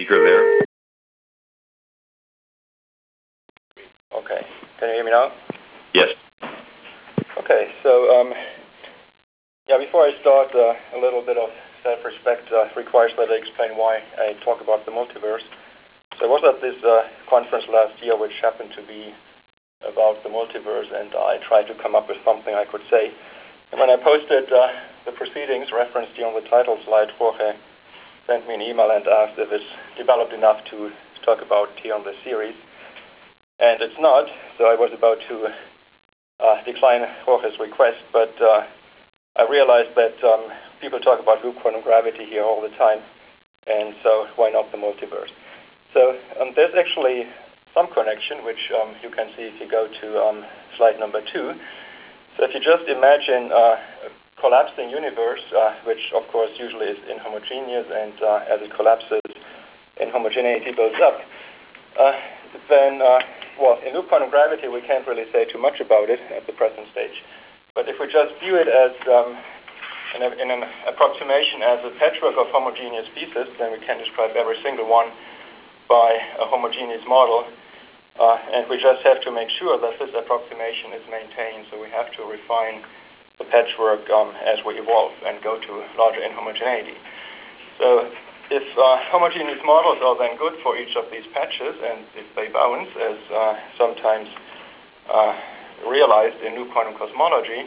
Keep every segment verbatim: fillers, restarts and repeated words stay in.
speaker there. Okay, can you hear me now? Yes. Okay, so um, yeah, before I start, uh, a little bit of self-respect uh, requires that I explain why I talk about the multiverse. So I was at this uh, conference last year, which happened to be about the multiverse, and I tried to come up with something I could say. And when I posted uh, the proceedings referenced here on the title slide, Jorge sent me an email and asked if it's developed enough to talk about here on the series. And it's not, so I was about to uh, decline Jorge's request, but uh, I realized that um, people talk about loop quantum gravity here all the time, and so why not the multiverse? So um, there's actually some connection, which um, you can see if you go to um, slide number two. So if you just imagine uh, a collapsing universe, uh, which of course usually is inhomogeneous, and uh, as it collapses, inhomogeneity builds up, uh, then, uh, well, in loop quantum gravity we can't really say too much about it at the present stage. But if we just view it as um, in, a, in an approximation as a patchwork of homogeneous pieces, then we can describe every single one by a homogeneous model. Uh, and we just have to make sure that this approximation is maintained, so we have to refine the patchwork um, as we evolve and go to larger inhomogeneity. So if uh, homogeneous models are then good for each of these patches, and if they bounce, as uh, sometimes uh, realized in loop quantum cosmology,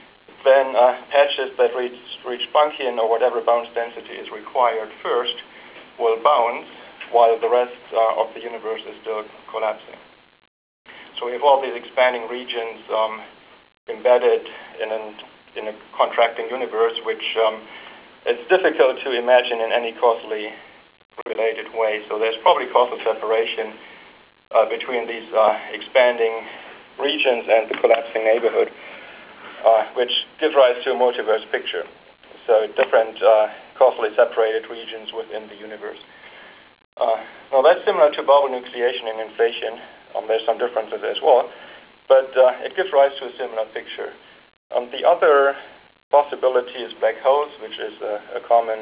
then uh, patches that reach, reach Bankian or whatever bounce density is required first will bounce, while the rest uh, of the universe is still collapsing. So we have all these expanding regions um, embedded in, an, in a contracting universe, which um, it's difficult to imagine in any causally related way. So there's probably causal separation uh, between these uh, expanding regions and the collapsing neighborhood, uh, which gives rise to a multiverse picture. So different uh, causally separated regions within the universe. Uh, now that's similar to bubble nucleation and inflation. Um, there's some differences as well, but uh, it gives rise to a similar picture. Um, the other possibility is black holes, which is a, a common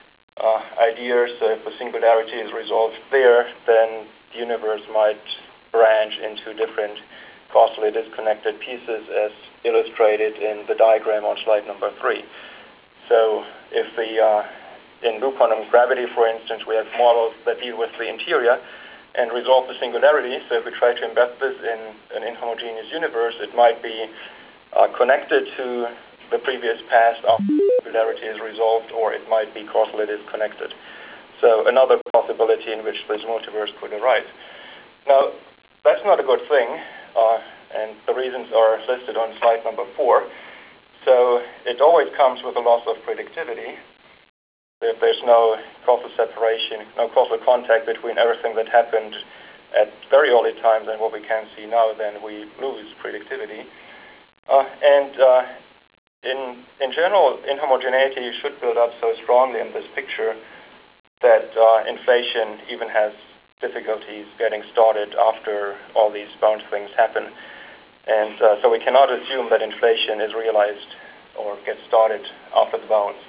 uh, idea. So if the singularity is resolved there, then the universe might branch into different causally disconnected pieces, as illustrated in the diagram on slide number three. So if the uh, in loop quantum gravity, for instance, we have models that deal with the interior and resolve the singularity. So if we try to embed this in an inhomogeneous universe, it might be uh, connected to the previous past after the singularity is resolved, or it might be causally disconnected. So another possibility in which this multiverse could arise. Now, that's not a good thing, uh, and the reasons are listed on slide number four. So it always comes with a loss of predictivity. If there's no causal separation, no causal contact between everything that happened at very early times and what we can see now, then we lose predictivity. Uh, and uh, in, in general, inhomogeneity should build up so strongly in this picture that uh, inflation even has difficulties getting started after all these bounce things happen. And uh, so we cannot assume that inflation is realized or gets started after the bounce.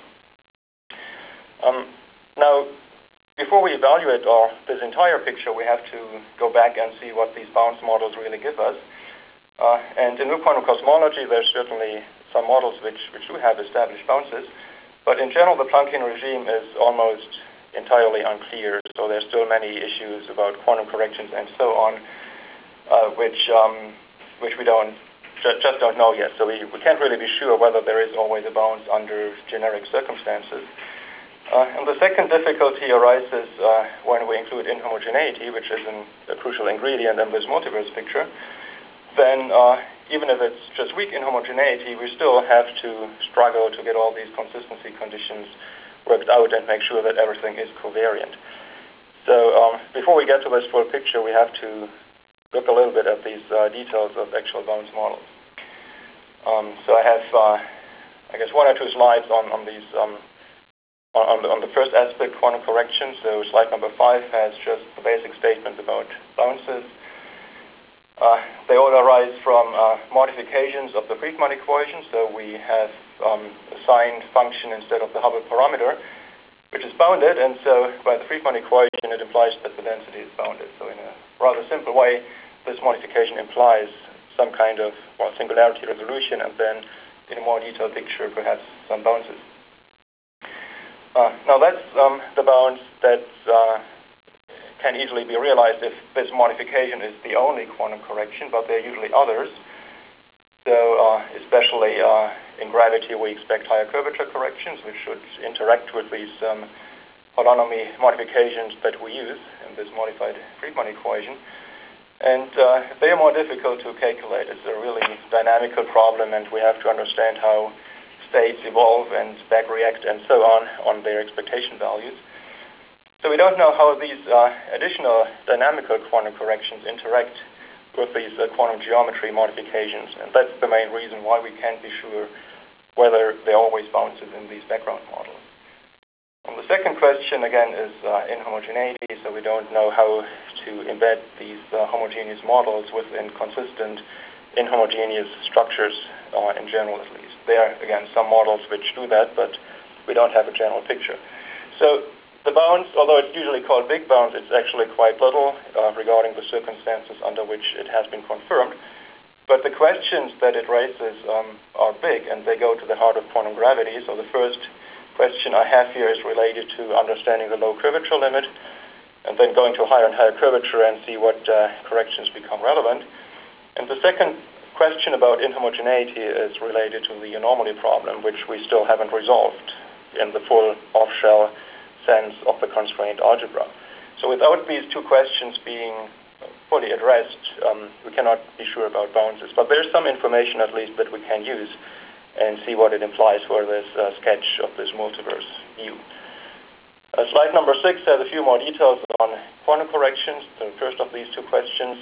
Um, now, before we evaluate our, this entire picture, we have to go back and see what these bounce models really give us. Uh, and in loop quantum cosmology, there's certainly some models which, which do have established bounces, but in general, the Planckian regime is almost entirely unclear, so there's still many issues about quantum corrections and so on, uh, which, um, which we don't, ju just don't know yet. So we, we can't really be sure whether there is always a bounce under generic circumstances. Uh, and the second difficulty arises uh, when we include inhomogeneity, which is an, a crucial ingredient in this multiverse picture. Then uh, even if it's just weak inhomogeneity, we still have to struggle to get all these consistency conditions worked out and make sure that everything is covariant. So um, before we get to this full picture, we have to look a little bit at these uh, details of actual bounce models. Um, so I have, uh, I guess, one or two slides on, on these um, On the, on the first aspect, quantum correction. So slide number five has just the basic statement about bounces. Uh, they all arise from uh, modifications of the Friedmann equation. So we have um, a signed function instead of the Hubble parameter. which is bounded, and so by the Friedmann equation it implies that the density is bounded. So in a rather simple way, this modification implies some kind of, well, singularity resolution, and then in a more detailed picture perhaps some bounces. Uh, now that's um, the bounds that uh, can easily be realized if this modification is the only quantum correction, but there are usually others. So uh, especially uh, in gravity we expect higher curvature corrections, which should interact with these um, holonomy modifications that we use in this modified Friedmann equation. And uh, they are more difficult to calculate. It's a really dynamical problem, and we have to understand how states evolve and back react and so on on their expectation values. So we don't know how these uh, additional dynamical quantum corrections interact with these uh, quantum geometry modifications, and that's the main reason why we can't be sure whether there are always bounces in these background models. And the second question, again, is uh, inhomogeneity, so we don't know how to embed these uh, homogeneous models within consistent inhomogeneous structures, uh, in general at least. There are, again, some models which do that, but we don't have a general picture. So the bounds, although it's usually called big bounds, it's actually quite little uh, regarding the circumstances under which it has been confirmed. But the questions that it raises um, are big, and they go to the heart of quantum gravity. So the first question I have here is related to understanding the low curvature limit, and then going to higher and higher curvature and see what uh, corrections become relevant. And the second question about inhomogeneity is related to the anomaly problem, which we still haven't resolved in the full off-shell sense of the constraint algebra. So without these two questions being fully addressed, um, we cannot be sure about bounces. But there's some information at least that we can use and see what it implies for this uh, sketch of this multiverse view. Uh, slide number six has a few more details on quantum corrections, the first of these two questions.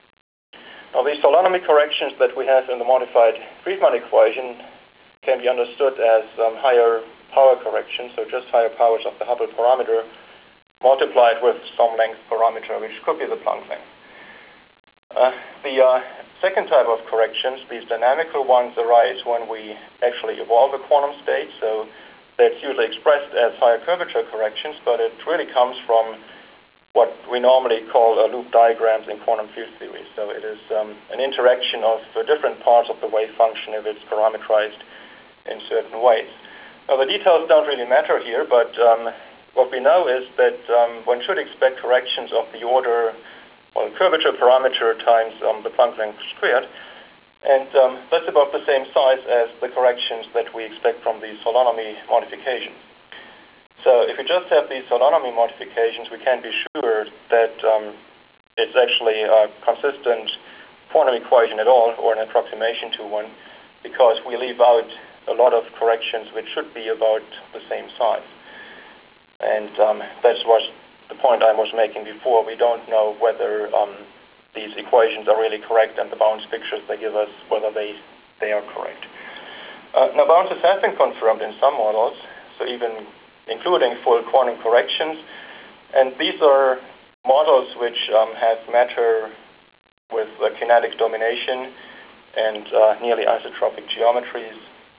Now, these holonomy corrections that we have in the modified Friedmann equation can be understood as um, higher power corrections, so just higher powers of the Hubble parameter multiplied with some length parameter, which could be the Planck length. Uh, the uh, second type of corrections, these dynamical ones, arise when we actually evolve a quantum state, so that's usually expressed as higher curvature corrections, but it really comes from what we normally call uh, loop diagrams in quantum field theory. So it is um, an interaction of uh, different parts of the wave function if it's parameterized in certain ways. Now, the details don't really matter here, but um, what we know is that um, one should expect corrections of the order, well, curvature parameter times um, the Planck length squared, and um, that's about the same size as the corrections that we expect from these holonomy modifications. So if we just have these holonomy modifications, we can't be sure that um, it's actually a consistent quantum equation at all, or an approximation to one, because we leave out a lot of corrections which should be about the same size. And um, that was the point I was making before. We don't know whether um, these equations are really correct, and the bounds pictures they give us, whether they, they are correct. Uh, now, bounces have been confirmed in some models, so even including full quantum corrections. And these are models which um, have matter with uh, kinetic domination and uh, nearly isotropic geometries.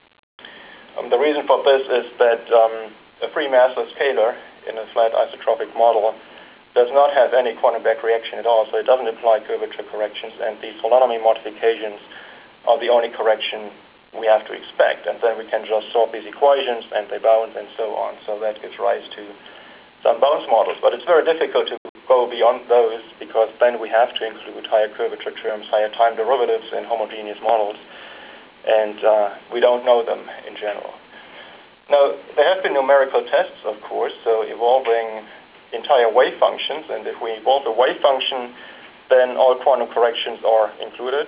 Um, the reason for this is that um, a free massless scalar in a flat isotropic model does not have any quantum back reaction at all, so it doesn't apply curvature corrections, and these holonomy modifications are the only correction we have to expect, and then we can just solve these equations and they bounce and so on. So that gives rise to some bounce models, but it's very difficult to go beyond those, because then we have to include higher curvature terms, higher time derivatives in homogeneous models, and uh, we don't know them in general. Now, there have been numerical tests, of course, so evolving entire wave functions, and if we evolve a wave function, then all quantum corrections are included.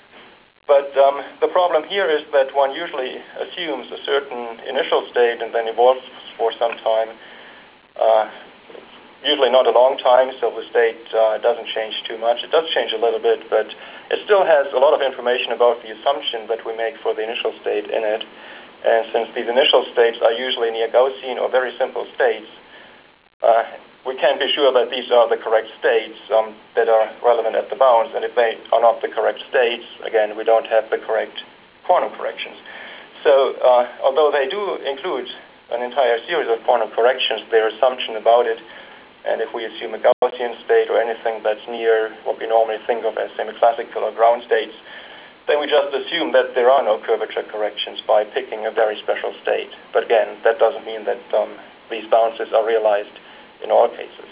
But um, the problem here is that one usually assumes a certain initial state and then evolves for some time, uh, usually not a long time, so the state uh, doesn't change too much. It does change a little bit, but it still has a lot of information about the assumption that we make for the initial state in it. And since these initial states are usually near Gaussian or very simple states, uh, we can't be sure that these are the correct states um, that are relevant at the bounds, and if they are not the correct states, again, we don't have the correct quantum corrections. So uh, although they do include an entire series of quantum corrections, their assumption about it. And if we assume a Gaussian state or anything that's near what we normally think of as semi-classical or ground states, then we just assume that there are no curvature corrections by picking a very special state. But again, that doesn't mean that um, these bounces are realized in all cases.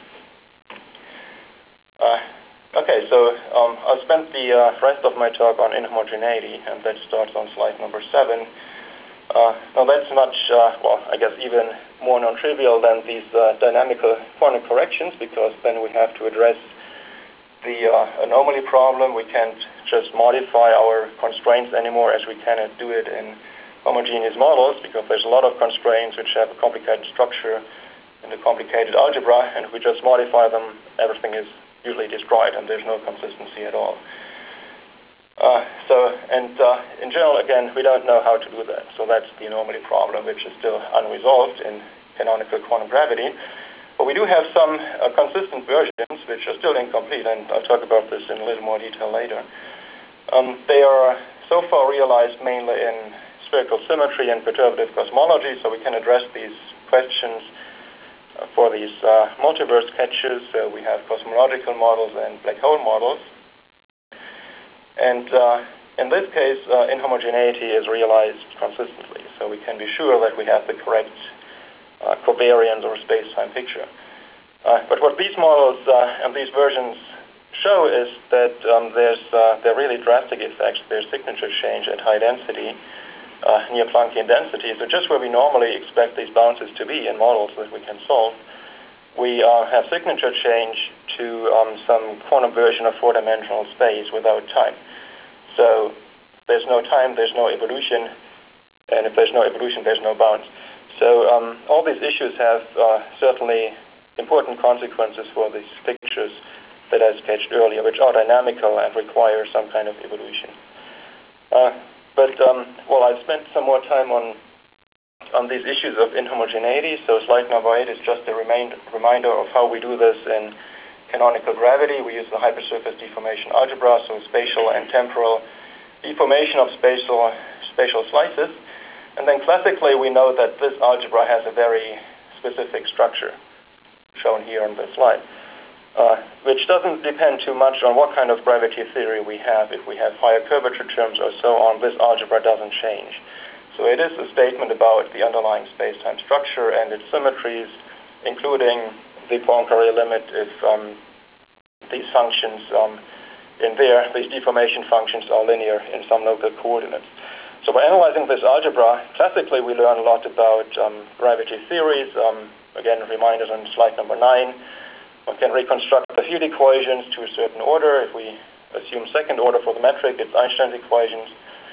Uh, okay, so um, I'll spend the uh, rest of my talk on inhomogeneity, and that starts on slide number seven. Uh, now that's much, uh, well, I guess even more non-trivial than these uh, dynamical quantum corrections, because then we have to address the uh, anomaly problem. We can't just modify our constraints anymore as we cannot do it in homogeneous models, because there's a lot of constraints which have a complicated structure and a complicated algebra, and if we just modify them, everything is usually destroyed and there's no consistency at all. Uh, so, and uh, in general, again, we don't know how to do that. So that's the anomaly problem, which is still unresolved in canonical quantum gravity. But we do have some uh, consistent versions, which are still incomplete, and I'll talk about this in a little more detail later. Um, they are so far realized mainly in spherical symmetry and perturbative cosmology, so we can address these questions uh, for these uh, multiverse sketches. So we have cosmological models and black hole models. And uh, in this case, uh, inhomogeneity is realized consistently, so we can be sure that we have the correct uh, covariance or space-time picture. Uh, but what these models uh, and these versions show is that um, there's uh, there are really drastic effects. There's signature change at high density, uh, near Planckian density. So just where we normally expect these bounces to be in models that we can solve, we uh, have signature change to um, some quantum version of four-dimensional space without time. So there's no time, there's no evolution, and if there's no evolution, there's no bounds. So um, all these issues have uh, certainly important consequences for these pictures that I sketched earlier, which are dynamical and require some kind of evolution. Uh, but, um, well, I've spent some more time on on these issues of inhomogeneity. So slide number eight is just a remind, reminder of how we do this in canonical gravity. We use the hypersurface deformation algebra, so spatial and temporal deformation of spatial, spatial slices. And then classically, we know that this algebra has a very specific structure, shown here on the slide, uh, which doesn't depend too much on what kind of gravity theory we have. If we have higher curvature terms or so on, this algebra doesn't change. So it is a statement about the underlying space-time structure and its symmetries, including the Poincare limit if um, these functions um, in there, these deformation functions are linear in some local coordinates. So by analyzing this algebra, classically we learn a lot about um, gravity theories. Um, again, reminders on slide number nine. One can reconstruct the field equations to a certain order. If we assume second order for the metric, it's Einstein's equations.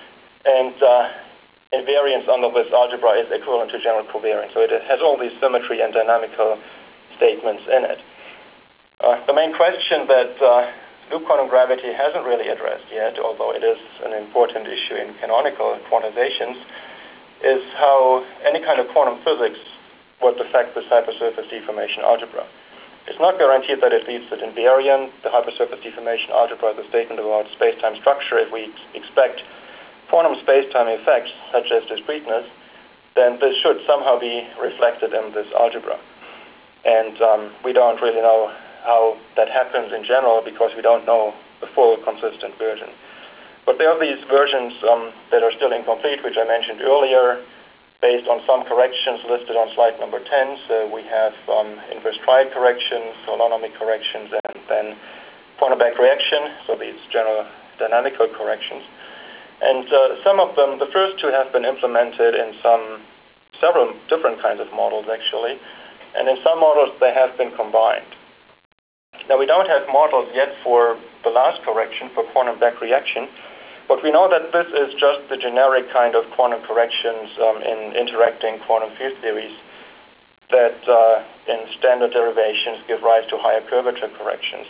And uh, invariance under this algebra is equivalent to general covariance. So it has all these symmetry and dynamical statements in it. Uh, the main question that uh, loop quantum gravity hasn't really addressed yet, although it is an important issue in canonical quantizations, is how any kind of quantum physics would affect this hypersurface deformation algebra. It's not guaranteed that it leads to invariant. The hypersurface deformation algebra is a statement about space-time structure. If we expect quantum space-time effects, such as discreteness, then this should somehow be reflected in this algebra. And um, we don't really know how that happens in general because we don't know the full consistent version. But there are these versions um, that are still incomplete, which I mentioned earlier, based on some corrections listed on slide number ten. So we have um, inverse triad corrections, holonomic corrections, and then quantum back reaction, so these general dynamical corrections. And uh, some of them, the first two have been implemented in some, several different kinds of models actually, and in some models they have been combined. Now we don't have models yet for the last correction, for quantum back reaction, but we know that this is just the generic kind of quantum corrections um, in interacting quantum field theories that uh, in standard derivations give rise to higher curvature corrections.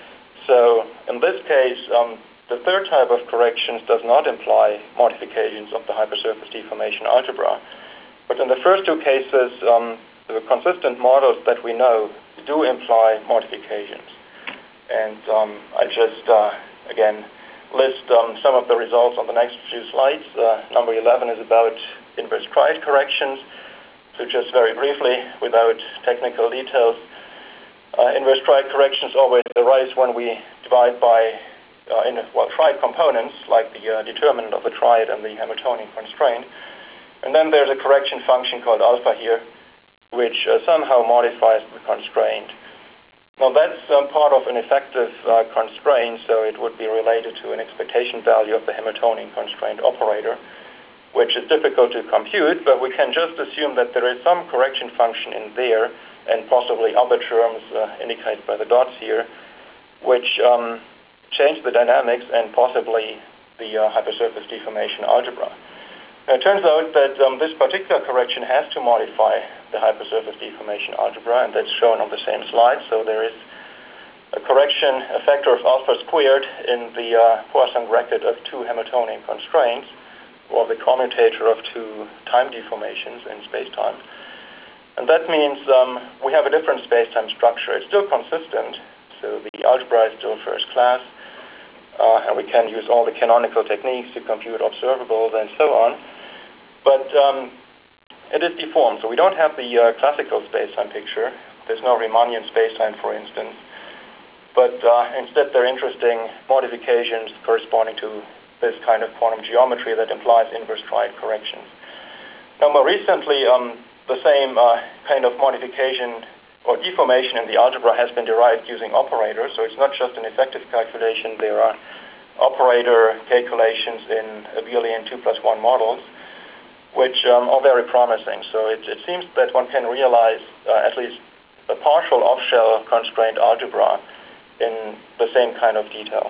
So in this case, um, the third type of corrections does not imply modifications of the hypersurface deformation algebra. But in the first two cases, um, the consistent models that we know do imply modifications. And um, I just, uh, again, list um, some of the results on the next few slides. Uh, number eleven is about inverse triad corrections. So just very briefly, without technical details, uh, inverse triad corrections always arise when we divide by uh, in well, triad components, like the uh, determinant of the triad and the Hamiltonian constraint. And then there's a correction function called alpha here, which uh, somehow modifies the constraint. Now that's um, part of an effective uh, constraint, so it would be related to an expectation value of the Hamiltonian constraint operator, which is difficult to compute, but we can just assume that there is some correction function in there, and possibly other terms uh, indicated by the dots here, which um, change the dynamics and possibly the uh, hypersurface deformation algebra. Now, it turns out that um, this particular correction has to modify the hypersurface deformation algebra, and that's shown on the same slide. So there is a correction, a factor of alpha squared in the uh, Poisson bracket of two Hamiltonian constraints, or the commutator of two time deformations in space-time. And that means um, we have a different space-time structure. It's still consistent, so the algebra is still first class, uh, and we can use all the canonical techniques to compute observables and so on. But um, it is deformed, so we don't have the uh, classical space-time picture. There's no Riemannian space-time, for instance. But uh, instead, there are interesting modifications corresponding to this kind of quantum geometry that implies inverse triad corrections. Now, more recently, um, the same uh, kind of modification or deformation in the algebra has been derived using operators. So it's not just an effective calculation. There are operator calculations in abelian two plus one models, which um, are very promising. So it, it seems that one can realize uh, at least a partial off-shell constraint algebra in the same kind of detail.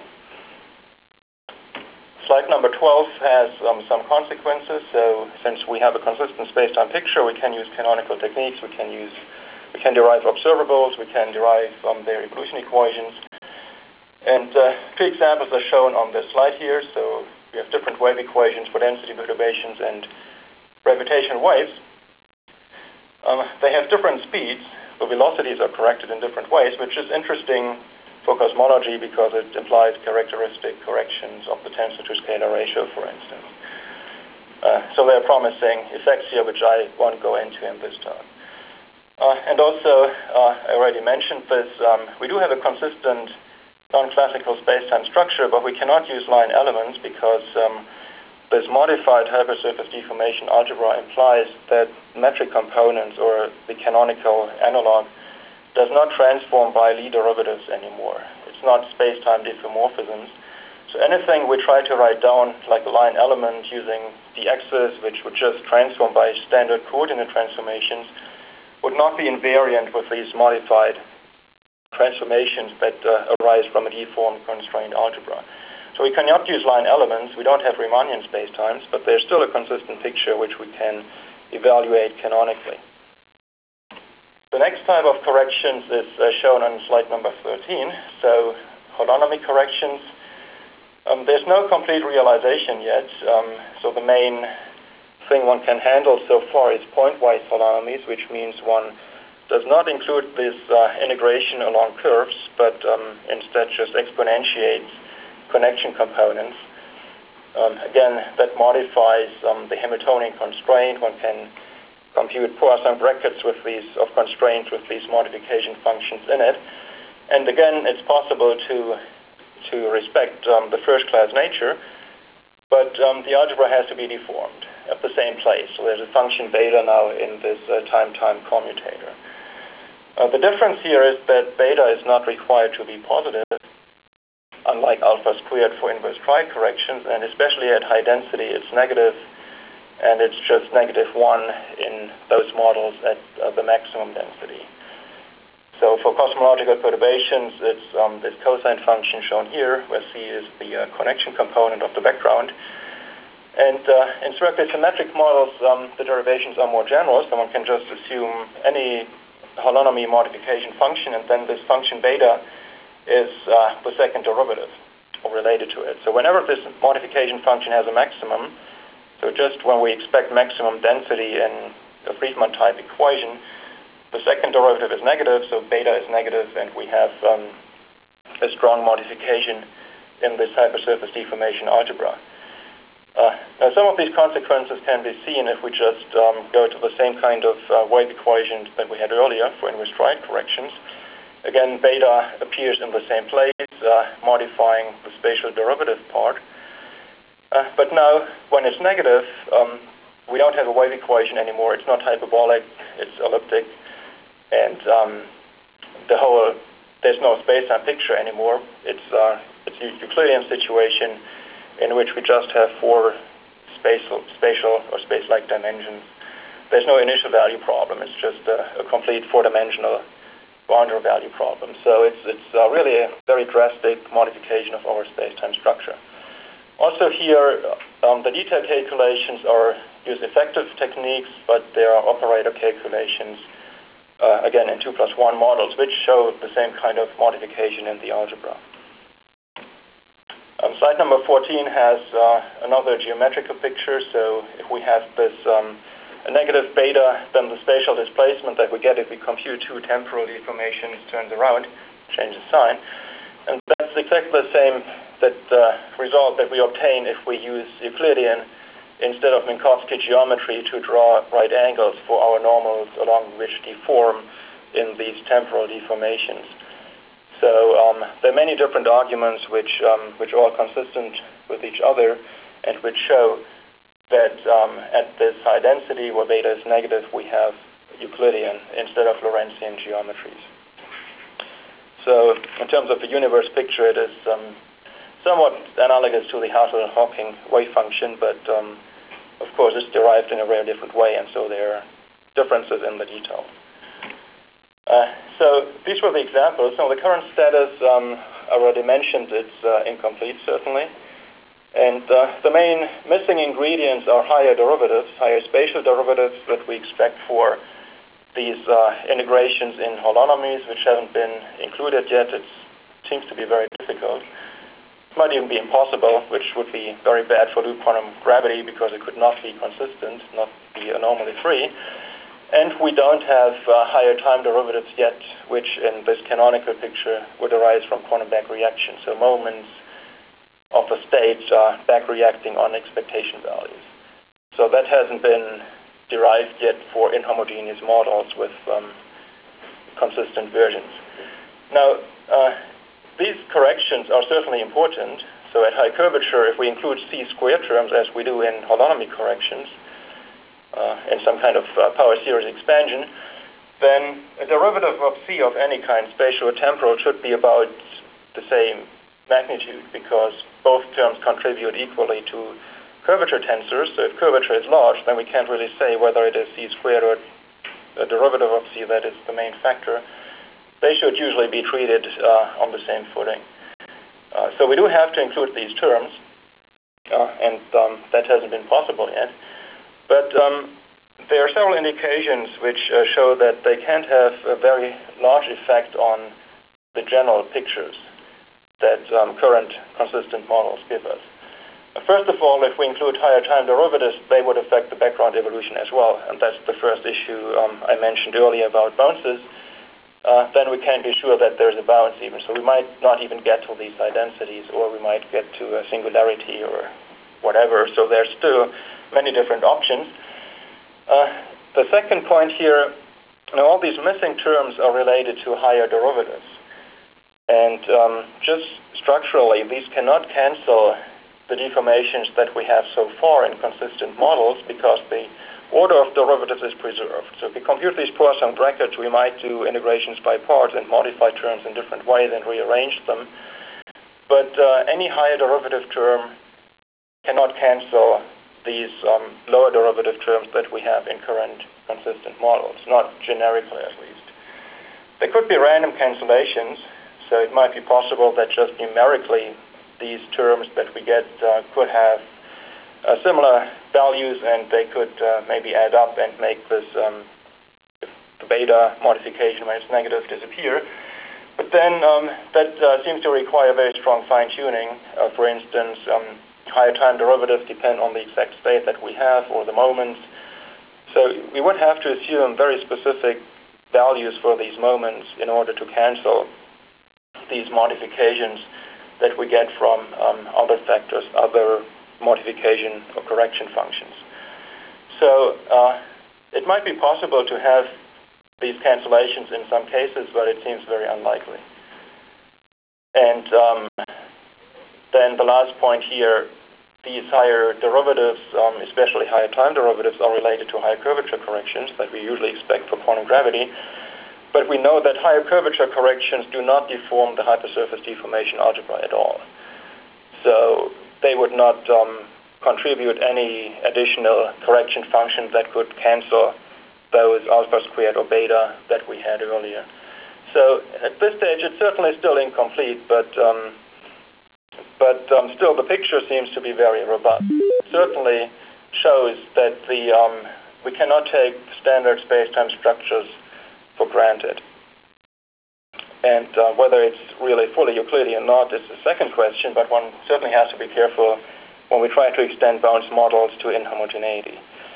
Slide number twelve has um, some consequences. So since we have a consistent space-time picture, we can use canonical techniques, we can use, we can derive observables, we can derive um, their evolution equations. And uh, two examples are shown on this slide here. So we have different wave equations for density perturbations and gravitational waves. Um, they have different speeds. The velocities are corrected in different ways, which is interesting for cosmology because it implies characteristic corrections of the tensor to scalar ratio, for instance. Uh, so there are promising effects here, which I won't go into in this talk. Uh, and also, uh, I already mentioned this, um, we do have a consistent non-classical space-time structure, but we cannot use line elements because um, this modified hypersurface deformation algebra implies that metric components, or the canonical analog, does not transform by Lie derivatives anymore. It's not space-time diffeomorphisms. So anything we try to write down like a line element using the x's, which would just transform by standard coordinate transformations, would not be invariant with these modified transformations that uh, arise from a deformed constrained algebra. So we cannot use line elements. We don't have Riemannian spacetimes, but there's still a consistent picture which we can evaluate canonically. The next type of corrections is uh, shown on slide number thirteen. So holonomy corrections. Um, there's no complete realization yet. Um, so the main thing one can handle so far is pointwise holonomies, which means one does not include this uh, integration along curves, but um, instead just exponentiates connection components. Um, again, that modifies um, the Hamiltonian constraint. One can compute Poisson brackets with these of constraints with these modification functions in it. And again, it's possible to to respect um, the first-class nature, but um, the algebra has to be deformed at the same place. So there's a function beta now in this uh, time-time commutator. Uh, the difference here is that beta is not required to be positive, unlike alpha squared for inverse triad corrections, and especially at high density, it's negative, and it's just negative one in those models at uh, the maximum density. So for cosmological perturbations, it's um, this cosine function shown here, where C is the uh, connection component of the background. And uh, in strictly symmetric models, um, the derivations are more general, so one can just assume any holonomy modification function, and then this function beta is uh, the second derivative, or related to it. So whenever this modification function has a maximum, so just when we expect maximum density in a Friedmann type equation, the second derivative is negative, so beta is negative, and we have um, a strong modification in this hypersurface deformation algebra. Uh, now, some of these consequences can be seen if we just um, go to the same kind of uh, wave equations that we had earlier for inverse stride corrections. Again, beta appears in the same place, uh, modifying the spatial derivative part. Uh, but now, when it's negative, um, we don't have a wave equation anymore. It's not hyperbolic, it's elliptic, and um, the whole, there's no space-time picture anymore. It's, uh, it's a Euclidean situation in which we just have four spatial, spatial or space-like dimensions. There's no initial value problem. It's just a, a complete four-dimensional boundary value problem. So it's, it's uh, really a very drastic modification of our space-time structure. Also here, um, the detailed calculations are use effective techniques, but there are operator calculations, uh, again, in two plus one models, which show the same kind of modification in the algebra. Um, slide number fourteen has uh, another geometrical picture. So if we have this um, a negative beta, then the spatial displacement that we get if we compute two temporal deformations turns around, changes sign. And that's exactly the same that uh, result that we obtain if we use Euclidean instead of Minkowski geometry to draw right angles for our normals along which deform in these temporal deformations. So um, there are many different arguments which, um, which are all consistent with each other and which show that um, at this high density where beta is negative, we have Euclidean instead of Lorentzian geometries. So in terms of the universe picture, it is um, somewhat analogous to the Hassel-Hawking wave function, but um, of course it's derived in a very different way, and so there are differences in the detail. Uh, so these were the examples. So the current status, um, I already mentioned, it's uh, incomplete, certainly. And uh, the main missing ingredients are higher derivatives, higher spatial derivatives that we expect for these uh, integrations in holonomies, which haven't been included yet. It seems to be very difficult. It might even be impossible, which would be very bad for loop quantum gravity because it could not be consistent, not be anomaly free. And we don't have uh, higher time derivatives yet, which in this canonical picture would arise from quantum back reaction. So moments of a state are back reacting on expectation values. So that hasn't been derived yet for inhomogeneous models with um, consistent versions. Now, uh, these corrections are certainly important. So at high curvature, if we include C squared terms, as we do in holonomy corrections, uh, in some kind of uh, power series expansion, then a derivative of C of any kind, spatial or temporal, should be about the same magnitude because both terms contribute equally to curvature tensors. So if curvature is large, then we can't really say whether it is C squared or a derivative of C that is the main factor. They should usually be treated uh, on the same footing. Uh, so we do have to include these terms, uh, and um, that hasn't been possible yet. But um, there are several indications which uh, show that they can't have a very large effect on the general pictures that um, current consistent models give us. Uh, first of all, if we include higher time derivatives, they would affect the background evolution as well, and that's the first issue um, I mentioned earlier about bounces. Uh, then we can't be sure that there's a bounce even, so we might not even get to these high densities, or we might get to a singularity or whatever, so there's still many different options. Uh, the second point here, you know, all these missing terms are related to higher derivatives. And um, just structurally, these cannot cancel the deformations that we have so far in consistent models because the order of derivatives is preserved. So if we compute these Poisson brackets, we might do integrations by parts and modify terms in different ways and rearrange them. But uh, any higher derivative term cannot cancel these um, lower derivative terms that we have in current consistent models, not generically at least. There could be random cancellations. So it might be possible that just numerically these terms that we get uh, could have uh, similar values, and they could uh, maybe add up and make this um, the beta modification when it's negative disappear. But then um, that uh, seems to require very strong fine-tuning. Uh, for instance, um, higher time derivatives depend on the exact state that we have or the moments. So we would have to assume very specific values for these moments in order to cancel these modifications that we get from um, other factors, other modification or correction functions. So uh, it might be possible to have these cancellations in some cases, but it seems very unlikely. And um, then the last point here, these higher derivatives, um, especially higher time derivatives, are related to higher curvature corrections that we usually expect for quantum gravity. But we know that higher curvature corrections do not deform the hypersurface deformation algebra at all. So they would not um, contribute any additional correction functions that could cancel those alpha squared or beta that we had earlier. So at this stage, it's certainly still incomplete, but um, but um, still the picture seems to be very robust. It certainly shows that the um, we cannot take standard space-time structures for granted. And uh, whether it's really fully Euclidean or not is the second question, but one certainly has to be careful when we try to extend bounds models to inhomogeneity.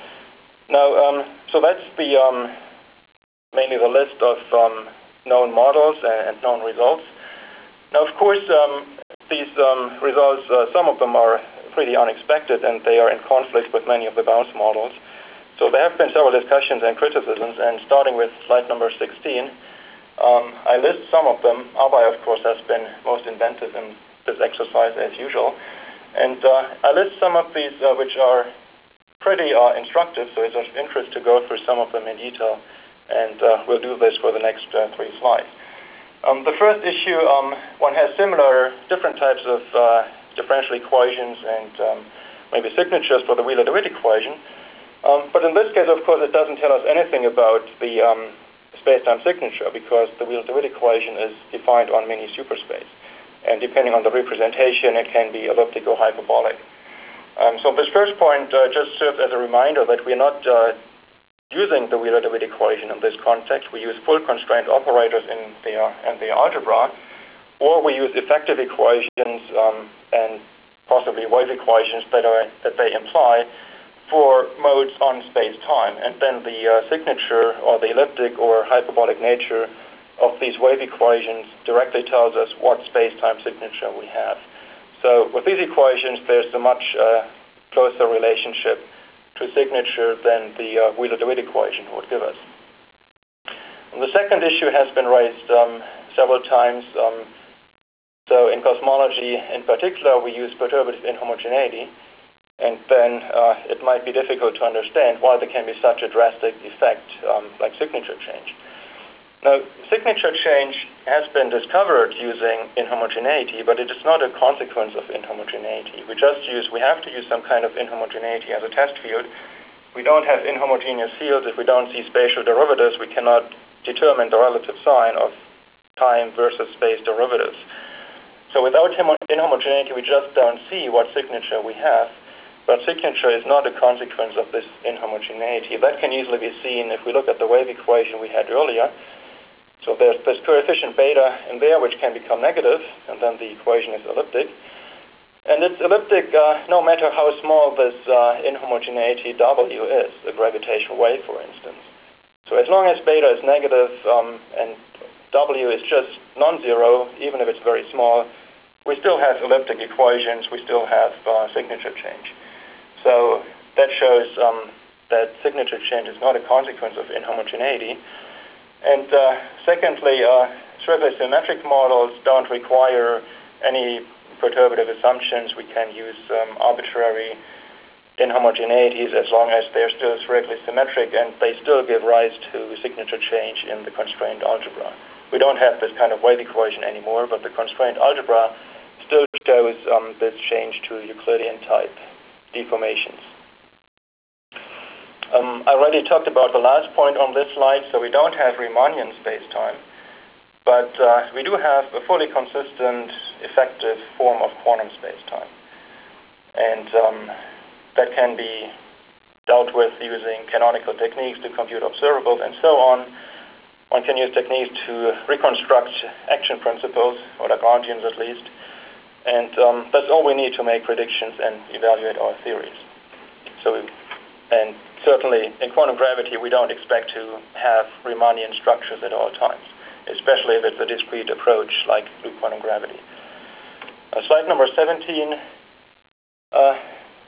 Now, um, so that's the um, mainly the list of um, known models and, and known results. Now, of course, um, these um, results, uh, some of them are pretty unexpected, and they are in conflict with many of the bounds models. So there have been several discussions and criticisms, and starting with slide number sixteen, um, I list some of them. Abai, of course, has been most inventive in this exercise, as usual. And uh, I list some of these uh, which are pretty uh, instructive, so it's of interest to go through some of them in detail, and uh, we'll do this for the next uh, three slides. Um, the first issue, um, one has similar, different types of uh, differential equations and um, maybe signatures for the Wheeler-DeWitt equation. Um, but in this case, of course, it doesn't tell us anything about the um, space-time signature, because the Wheeler-DeWitt equation is defined on mini superspace. And depending on the representation, it can be elliptic or hyperbolic. Um, so this first point uh, just serves as a reminder that we're not uh, using the Wheeler-DeWitt equation in this context. We use full constraint operators in the, uh, in the algebra, or we use effective equations um, and possibly wave equations that, are, that they imply for modes on space-time. And then the uh, signature or the elliptic or hyperbolic nature of these wave equations directly tells us what space-time signature we have. So with these equations, there's a much uh, closer relationship to signature than the uh, Wheeler-DeWitt equation would give us. And the second issue has been raised um, several times. Um, so in cosmology, in particular, we use perturbative inhomogeneity, and then uh, it might be difficult to understand why there can be such a drastic effect um, like signature change. Now, signature change has been discovered using inhomogeneity, but it is not a consequence of inhomogeneity. We just use, we have to use some kind of inhomogeneity as a test field. We don't have inhomogeneous fields. If we don't see spatial derivatives, we cannot determine the relative sign of time versus space derivatives. So without inhomogeneity, we just don't see what signature we have. But signature is not a consequence of this inhomogeneity. That can easily be seen if we look at the wave equation we had earlier. So there's this coefficient beta in there, which can become negative, and then the equation is elliptic. And it's elliptic uh, no matter how small this uh, inhomogeneity W is, the gravitational wave, for instance. So as long as beta is negative um, and W is just non-zero, even if it's very small, we still have elliptic equations, we still have uh, signature change. So that shows um, that signature change is not a consequence of inhomogeneity. And uh, secondly, uh, strictly symmetric models don't require any perturbative assumptions. We can use um, arbitrary inhomogeneities as long as they're still strictly symmetric, and they still give rise to signature change in the constrained algebra. We don't have this kind of wave equation anymore, but the constrained algebra still shows um, this change to Euclidean type deformations. Um, I already talked about the last point on this slide, so we don't have Riemannian space-time, but uh, we do have a fully consistent, effective form of quantum space-time. And um, that can be dealt with using canonical techniques to compute observables and so on. One can use techniques to reconstruct action principles, or Lagrangians at least, and um, that's all we need to make predictions and evaluate our theories. So, and certainly in quantum gravity, we don't expect to have Riemannian structures at all times, especially if it's a discrete approach like loop quantum gravity. Uh, slide number seventeen. Uh,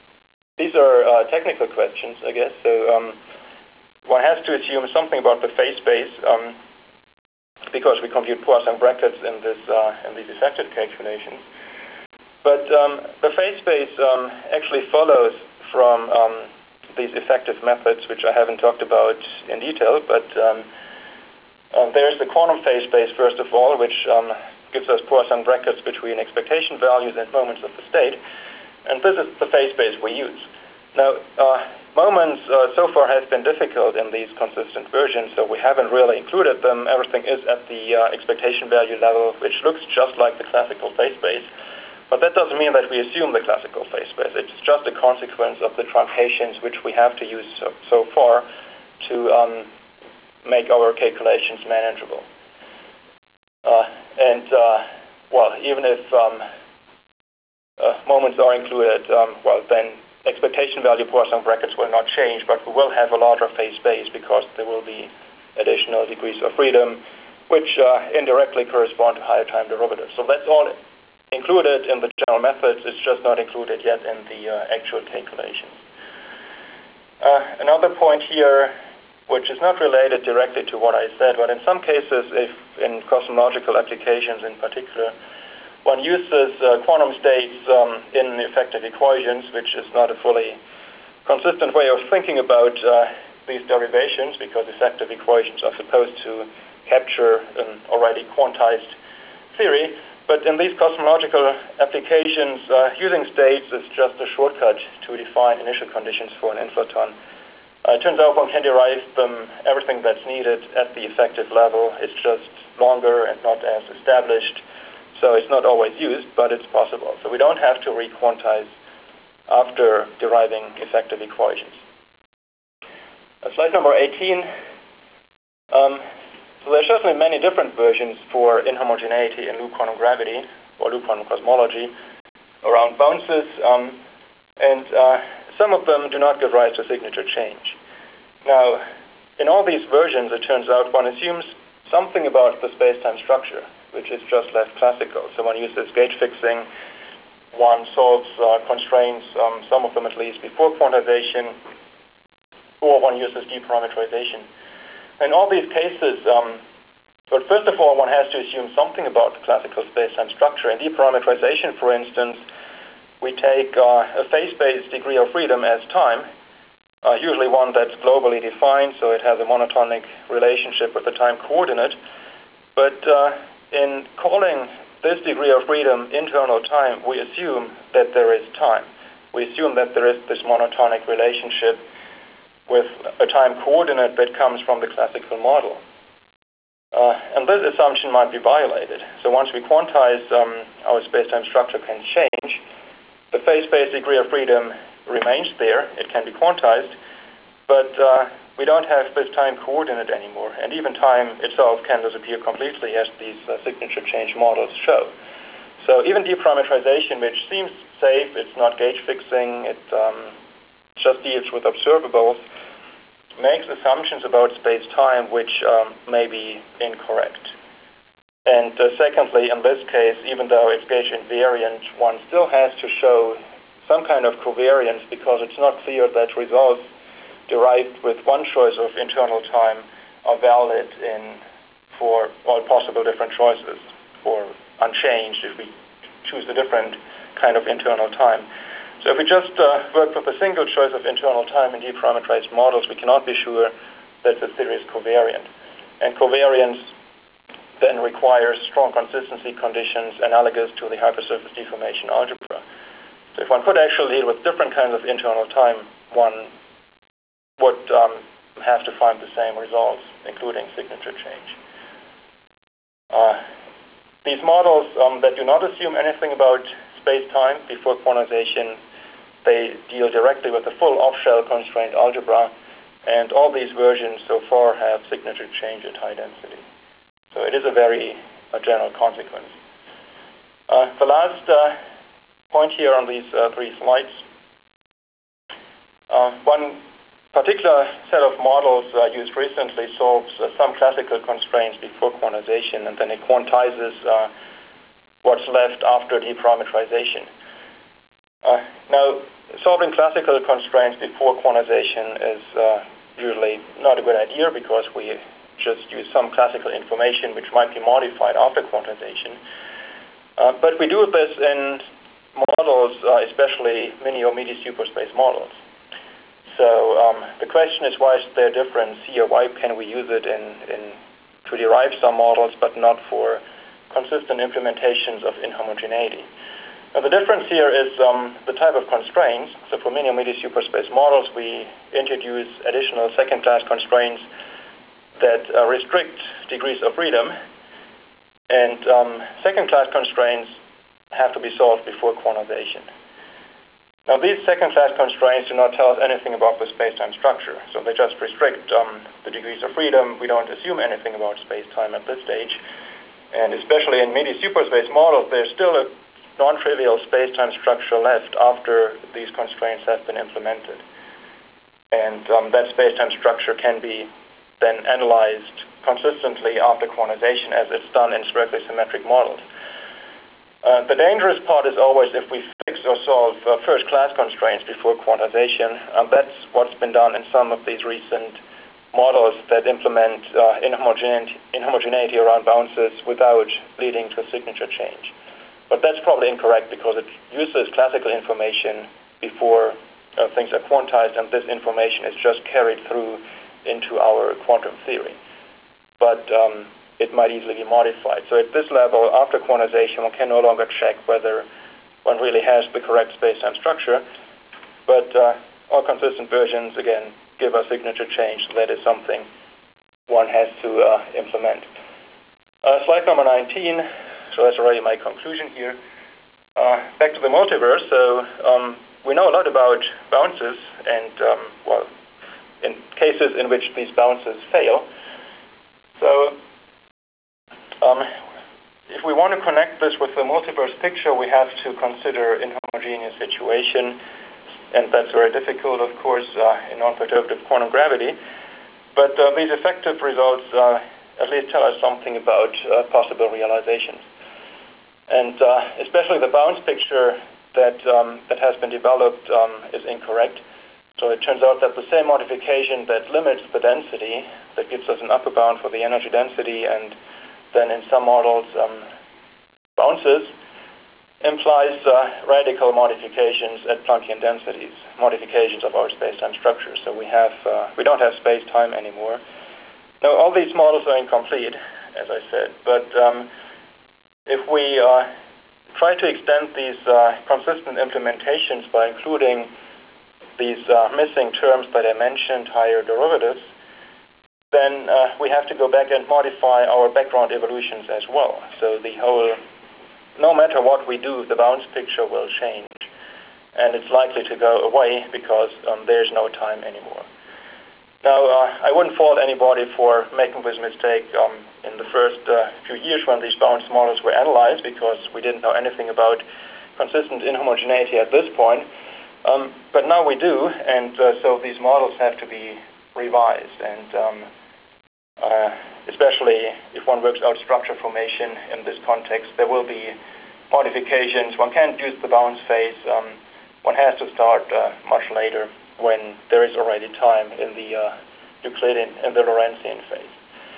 these are uh, technical questions, I guess. So um, one has to assume something about the phase space um, because we compute Poisson brackets in this uh, in these effective calculations. But um, the phase space um, actually follows from um, these effective methods, which I haven't talked about in detail. But um, uh, there's the quantum phase space, first of all, which um, gives us Poisson brackets between expectation values and moments of the state. And this is the phase space we use. Now, uh, moments uh, so far have been difficult in these consistent versions, so we haven't really included them. Everything is at the uh, expectation value level, which looks just like the classical phase space. But that doesn't mean that we assume the classical phase space. It's just a consequence of the truncations which we have to use so, so far to um, make our calculations manageable. Uh, and, uh, well, even if um, uh, moments are included, um, well, then expectation value Poisson brackets will not change, but we will have a larger phase space because there will be additional degrees of freedom, which uh, indirectly correspond to higher time derivatives. So that's all included in the general methods. It's just not included yet in the uh, actual calculations. Uh, another point here, which is not related directly to what I said, but in some cases, if in cosmological applications in particular, one uses uh, quantum states um, in effective equations, which is not a fully consistent way of thinking about uh, these derivations, because effective equations are supposed to capture an already quantized theory. But in these cosmological applications, uh, using states is just a shortcut to define initial conditions for an inflaton. Uh, it turns out one can derive them, everything that's needed at the effective level. It's just longer and not as established. So it's not always used, but it's possible. So we don't have to re-quantize after deriving effective equations. Uh, slide number eighteen. Um, so there's certainly many different versions for inhomogeneity in loop quantum gravity or loop quantum cosmology around bounces, um, and uh, some of them do not give rise to signature change. Now, in all these versions, it turns out one assumes something about the space-time structure, which is just left classical. So one uses gauge fixing, one solves uh, constraints, um, some of them at least, before quantization, or one uses deparameterization. In all these cases, um, but first of all, one has to assume something about the classical space-time structure. In deparameterization, for instance, we take uh, a phase-based degree of freedom as time, uh, usually one that's globally defined, so it has a monotonic relationship with the time coordinate. But uh, in calling this degree of freedom internal time, we assume that there is time. We assume that there is this monotonic relationship with a time coordinate that comes from the classical model. Uh, and this assumption might be violated. So once we quantize um, our space-time structure can change, the phase-based degree of freedom remains there. It can be quantized, but uh, we don't have this time coordinate anymore, and even time itself can disappear completely, as these uh, signature change models show. So even deparameterization, which seems safe, it's not gauge fixing, it um, just deals with observables, makes assumptions about space-time which um, may be incorrect. And uh, secondly, in this case, even though it's gauge invariant, one still has to show some kind of covariance, because it's not clear that results derived with one choice of internal time are valid in for all possible different choices, or unchanged if we choose a different kind of internal time. So if we just uh, work with a single choice of internal time in deparameterized models, we cannot be sure that the theory is covariant. And covariance then requires strong consistency conditions analogous to the hypersurface deformation algebra. So if one could actually deal with different kinds of internal time, one would um, have to find the same results, including signature change. Uh, these models um, that do not assume anything about space-time before quantization, they deal directly with the full off-shell constraint algebra, and all these versions so far have signature change at high density. So it is a very uh, general consequence. Uh, the last uh, point here on these uh, three slides, uh, one particular set of models uh, used recently solves uh, some classical constraints before quantization, and then it quantizes uh, what's left after deparameterization. Uh, now, solving classical constraints before quantization is uh, usually not a good idea because we just use some classical information which might be modified after quantization. Uh, but we do this in models, uh, especially mini or meaty superspace models. So um, the question is, why is there a difference here? Why can we use it in, in to derive some models, but not for consistent implementations of inhomogeneity? Now the difference here is um, the type of constraints. So for mini or meaty superspace models, we introduce additional second-class constraints that uh, restrict degrees of freedom, and um, second-class constraints have to be solved before quantization. Now these second-class constraints do not tell us anything about the space-time structure, so they just restrict um, the degrees of freedom. We don't assume anything about space-time at this stage, and especially in meaty superspace models, there's still a non-trivial space-time structure left after these constraints have been implemented. And um, that space-time structure can be then analyzed consistently after quantization as it's done in spherically symmetric models. Uh, the dangerous part is always if we fix or solve uh, first-class constraints before quantization. Um, that's what's been done in some of these recent models that implement uh, inhomogeneity, inhomogeneity around bounces without leading to a signature change. But that's probably incorrect because it uses classical information before uh, things are quantized, and this information is just carried through into our quantum theory. But um, it might easily be modified. So at this level, after quantization, one can no longer check whether one really has the correct space-time structure. But uh, all consistent versions, again, give a signature change. So that is something one has to uh, implement. Uh, slide number nineteen. So that's already my conclusion here. Uh, back to the multiverse. So um, we know a lot about bounces and, um, well, in cases in which these bounces fail. So um, if we want to connect this with the multiverse picture, we have to consider inhomogeneous situation. And that's very difficult, of course, uh, in non-perturbative quantum gravity. But uh, these effective results uh, at least tell us something about uh, possible realizations. And uh, especially the bounce picture that, um, that has been developed um, is incorrect. So it turns out that the same modification that limits the density, that gives us an upper bound for the energy density, and then in some models um, bounces, implies uh, radical modifications at Planckian densities, modifications of our space-time structure. So we have uh, we don't have space-time anymore. Now all these models are incomplete, as I said, but um, if we uh, try to extend these uh, consistent implementations by including these uh, missing terms that I mentioned, higher derivatives, then uh, we have to go back and modify our background evolutions as well. So the whole, no matter what we do, the bounce picture will change. And it's likely to go away because um, there's no time anymore. Now, uh, I wouldn't fault anybody for making this mistake um, in the first uh, few years when these bounce models were analyzed, because we didn't know anything about consistent inhomogeneity at this point. Um, but now we do, and uh, so these models have to be revised. And um, uh, especially if one works out structure formation in this context, there will be modifications. One can't use the bounce phase. Um, one has to start uh, much later when there is already time in the uh, Euclidean, in the Lorentzian phase.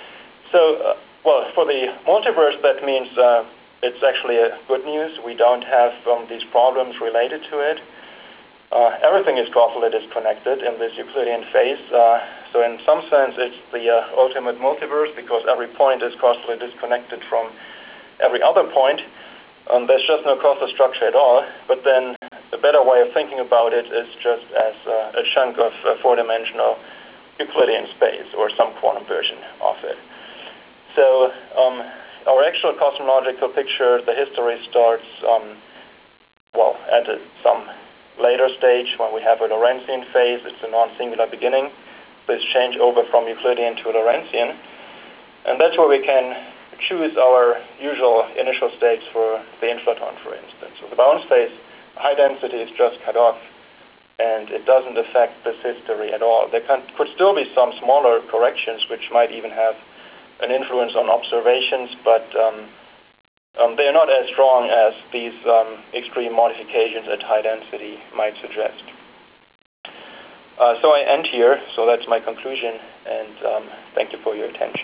So, uh, well, for the multiverse, that means uh, it's actually a good news. We don't have um, these problems related to it. Uh, everything is causally disconnected in this Euclidean phase. Uh, so in some sense, it's the uh, ultimate multiverse because every point is causally disconnected from every other point. Um, there's just no causal structure at all. But then a better way of thinking about it is just as uh, a chunk of uh, four-dimensional Euclidean space or some quantum version of it. So um, our actual cosmological picture, the history starts, um, well, at a, some later stage when we have a Lorentzian phase. It's a non-singular beginning. This change over from Euclidean to Lorentzian. And that's where we can choose our usual initial states for the inflaton, for instance. So the bounce phase, high density is just cut off, and it doesn't affect this history at all. There can, could still be some smaller corrections which might even have an influence on observations, but um, Um, they are not as strong as these um, extreme modifications at high density might suggest. Uh, so I end here, so that's my conclusion, and um, thank you for your attention.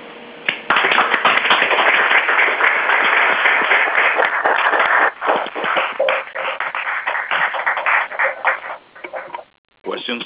Questions?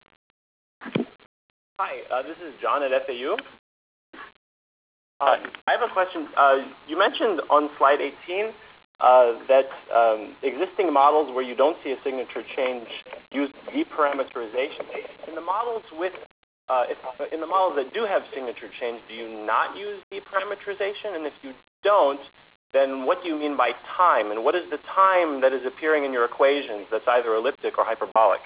Hi, uh, this is John at F A U. Um, I have a question. Uh, you mentioned on slide eighteen uh, that um, existing models where you don't see a signature change use deparameterization. In the models with, uh, if, in the models that do have signature change, do you not use deparameterization? And if you don't, then what do you mean by time? And what is the time that is appearing in your equations that's either elliptic or hyperbolic?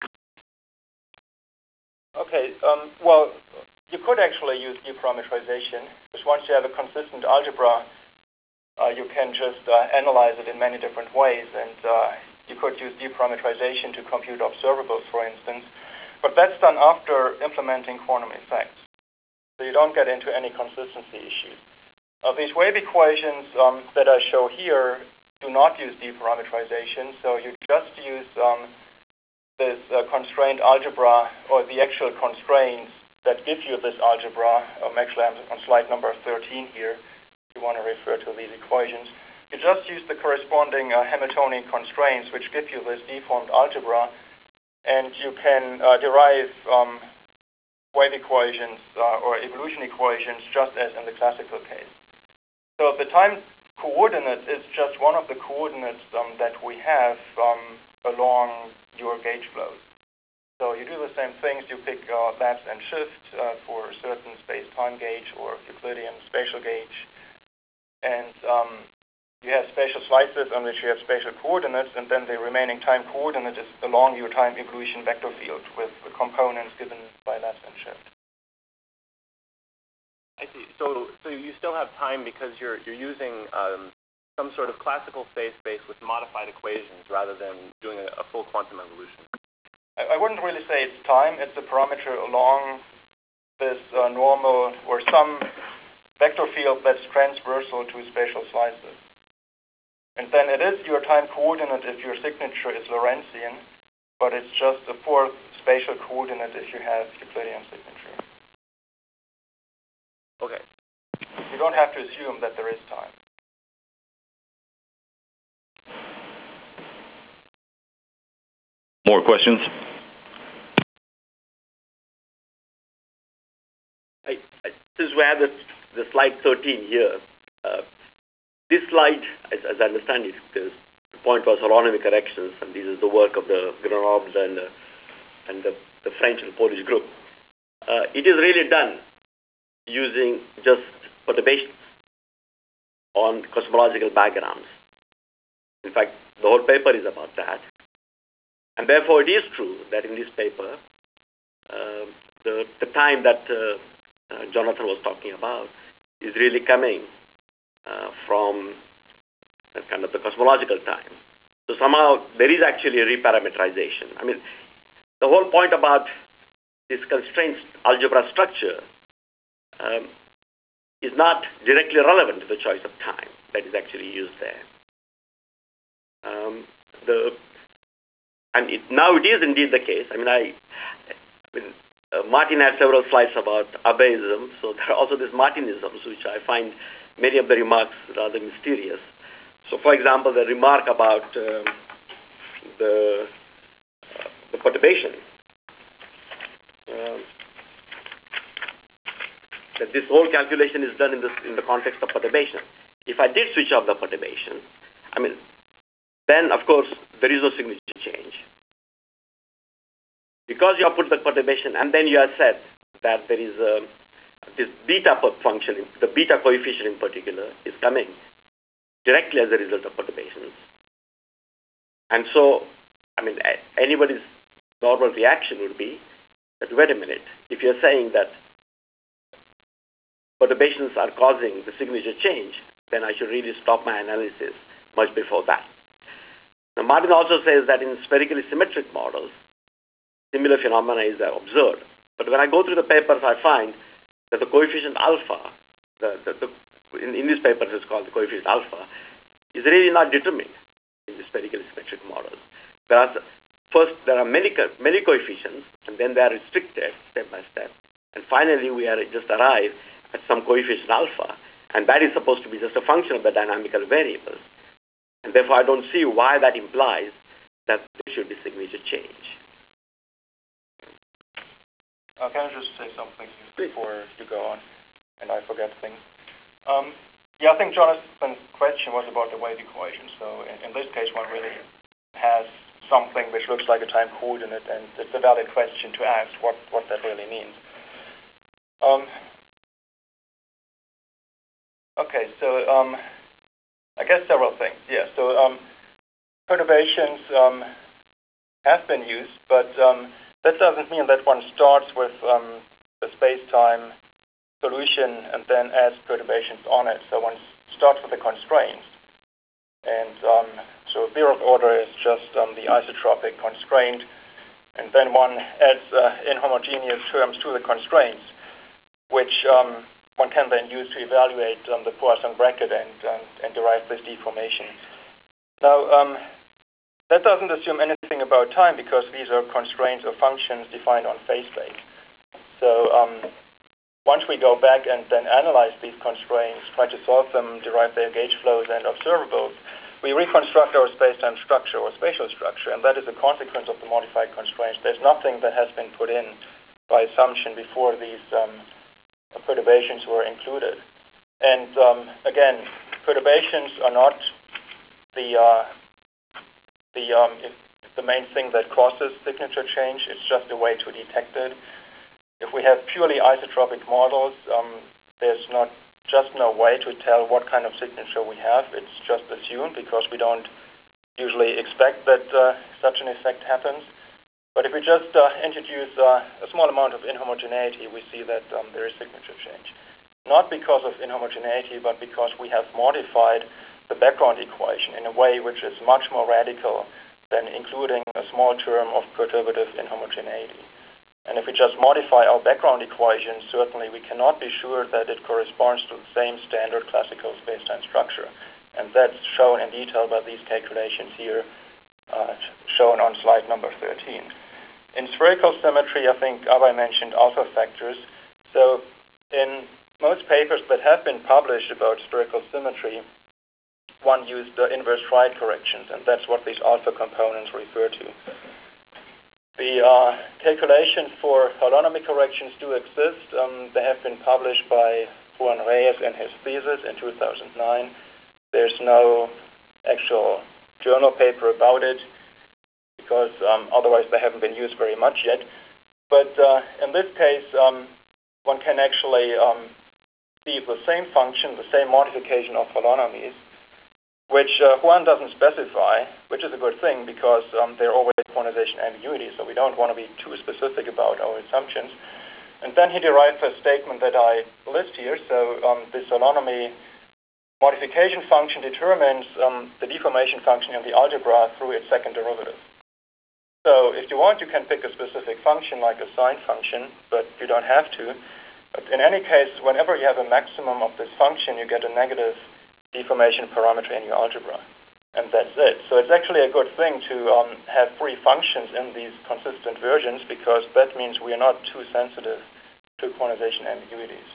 Okay, um, well, you could actually use deparameterization, because once you have a consistent algebra, uh, you can just uh, analyze it in many different ways, and uh, you could use deparameterization to compute observables, for instance, but that's done after implementing quantum effects, so you don't get into any consistency issues. Uh, these wave equations um, that I show here do not use deparameterization, so you just use um, this uh, constraint algebra, or the actual constraints that give you this algebra. Um, actually, I'm on slide number thirteen here, if you want to refer to these equations. You just use the corresponding uh, Hamiltonian constraints, which give you this deformed algebra, and you can uh, derive um, wave equations uh, or evolution equations just as in the classical case. So the time coordinate is just one of the coordinates um, that we have um, along your gauge flows. So you do the same things. You pick uh, lapse and shift uh, for a certain space-time gauge or Euclidean spatial gauge. And um, you have spatial slices on which you have spatial coordinates, and then the remaining time coordinate is along your time evolution vector field with the components given by lapse and shift. I see. So, so you still have time because you're you're using um, some sort of classical phase space with modified equations rather than doing a, a full quantum evolution. I, I wouldn't really say it's time. It's a parameter along this uh, normal or some vector field that's transversal to spatial slices. And then it is your time coordinate if your signature is Lorentzian, but it's just a fourth spatial coordinate if you have Euclidean signature. Okay. You don't have to assume that there is time. More questions? I, I, since we have the, the slide thirteen here, uh, this slide, as, as I understand it, the point was holonomic corrections, and this is the work of the Grenoble and, uh, and the, the French and Polish group. Uh, it is really done using just perturbations on cosmological backgrounds. In fact, the whole paper is about that. And therefore, it is true that in this paper, uh, the, the time that uh, uh, Jonathan was talking about is really coming uh, from uh, kind of the cosmological time. So somehow there is actually a reparameterization. I mean, the whole point about this constraint algebra structure um, is not directly relevant to the choice of time that is actually used there. Um, the and it, now it is indeed the case. I mean, I, I mean, uh, Martin had several slides about Abeism, so there are also these Martinisms, which I find many of the remarks rather mysterious. So, for example, the remark about um, the, uh, the perturbation, uh, that this whole calculation is done in, this, in the context of perturbation. If I did switch off the perturbation, I mean, then, of course, there is no signature change. Because you have put the perturbation, and then you have said that there is a, this beta function, the beta coefficient in particular, is coming directly as a result of perturbations. And so, I mean, anybody's normal reaction would be that, wait a minute, if you're saying that perturbations are causing the signature change, then I should really stop my analysis much before that. Now, Martin also says that in spherically symmetric models, similar phenomena is observed. But when I go through the papers, I find that the coefficient alpha, the, the, the in, in these papers it's called the coefficient alpha, is really not determined in the spherical symmetric models. Whereas first there are many, many coefficients, and then they are restricted step by step. And finally we are just arrive at some coefficient alpha, and that is supposed to be just a function of the dynamical variables. And therefore I don't see why that implies that there should be signature change. Uh, can I just say something before you go on, and I forget things? Um, yeah, I think Jonathan's question was about the wave equation. So in, in this case, one really has something which looks like a time coordinate, and it's a valid question to ask what, what that really means. Um, okay, so um, I guess several things. Yeah, so um, perturbations um, have been used, but um, that doesn't mean that one starts with um, the space-time solution and then adds perturbations on it. So one starts with the constraints. And um, so zeroth order is just um, the isotropic constraint, and then one adds uh, inhomogeneous terms to the constraints, which um, one can then use to evaluate um, the Poisson bracket and, and, and derive this deformation. Now, um, that doesn't assume anything about time, because these are constraints or functions defined on phase space. So um, once we go back and then analyze these constraints, try to solve them, derive their gauge flows and observables, we reconstruct our space-time structure or spatial structure, and that is a consequence of the modified constraints. There's nothing that has been put in by assumption before these um, perturbations were included. And um, again, perturbations are not the uh, the um, the main thing that causes signature change. It's just a way to detect it. If we have purely isotropic models, um, there's not just no way to tell what kind of signature we have. It's just assumed, because we don't usually expect that uh, such an effect happens. But if we just uh, introduce uh, a small amount of inhomogeneity, we see that um, there is signature change. Not because of inhomogeneity, but because we have modified the background equation in a way which is much more radical than including a small term of perturbative inhomogeneity. And if we just modify our background equation, certainly we cannot be sure that it corresponds to the same standard classical space-time structure. And that's shown in detail by these calculations here, uh, shown on slide number thirteen. In spherical symmetry, I think Abhay mentioned alpha factors. So in most papers that have been published about spherical symmetry, one used uh, inverse stride corrections, and that's what these alpha components refer to. The uh, calculations for holonomy corrections do exist. Um, they have been published by Juan Reyes in his thesis in two thousand nine. There's no actual journal paper about it, because um, otherwise they haven't been used very much yet. But uh, in this case, um, one can actually um, see the same function, the same modification of holonomies, which uh, Juan doesn't specify, which is a good thing, because um, there are always quantization ambiguities, so we don't want to be too specific about our assumptions. And then he derives a statement that I list here. So um, this holonomy modification function determines um, the deformation function in the algebra through its second derivative. So if you want, you can pick a specific function like a sine function, but you don't have to. But in any case, whenever you have a maximum of this function, you get a negative deformation parameter in your algebra. And that's it. So it's actually a good thing to um, have free functions in these consistent versions, because that means we are not too sensitive to quantization ambiguities.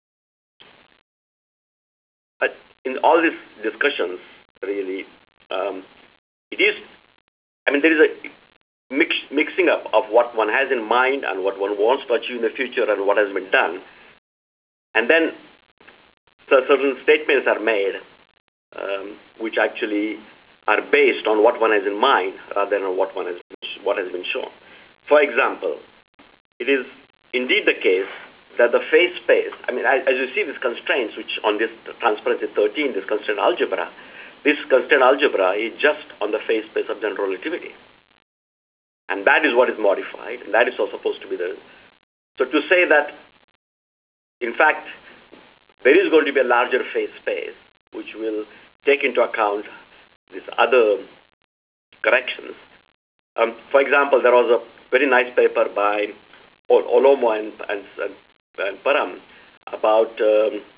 But in all these discussions, really, um, it is, I mean, there is a mix, mixing up of what one has in mind and what one wants to achieve in the future and what has been done. And then so certain statements are made um, which actually are based on what one has in mind rather than on what one has what has been shown. For example, it is indeed the case that the phase space, I mean, as, as you see these constraints, which on this transparency thirteen, this constraint algebra, this constraint algebra is just on the phase space of general relativity. And that is what is modified, and that is also supposed to be the... So to say that, in fact, there is going to be a larger phase space, which will take into account these other corrections. Um, for example, there was a very nice paper by Olomo and, and, and Param about um,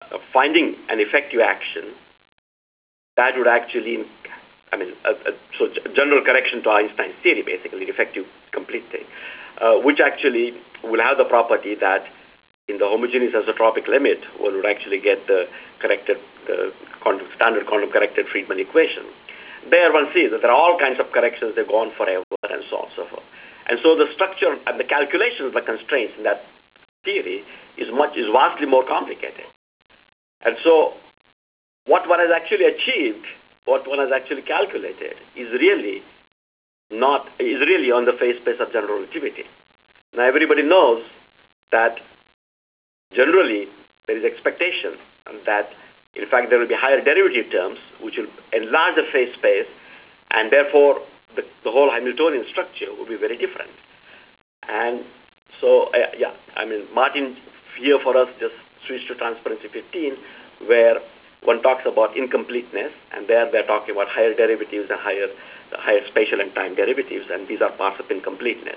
uh, finding an effective action that would actually, I mean, uh, uh, so general correction to Einstein's theory, basically, effective complete thing, uh, which actually will have the property that in the homogeneous isotropic limit, one would actually get the corrected, the quantum, standard quantum corrected Friedmann equation. There one sees that there are all kinds of corrections, they go on forever and so on and so forth. And so the structure and the calculation of the constraints in that theory is much, is vastly more complicated. And so what one has actually achieved, what one has actually calculated is really not, is really on the phase space of general relativity. Now everybody knows that generally there is expectation that in fact there will be higher derivative terms which will enlarge the phase space, and therefore the, the whole Hamiltonian structure will be very different. And so uh, yeah, I mean Martin here for us just switched to transparency fifteen, where one talks about incompleteness, and there they're talking about higher derivatives and higher, uh, higher spatial and time derivatives, and these are parts of incompleteness.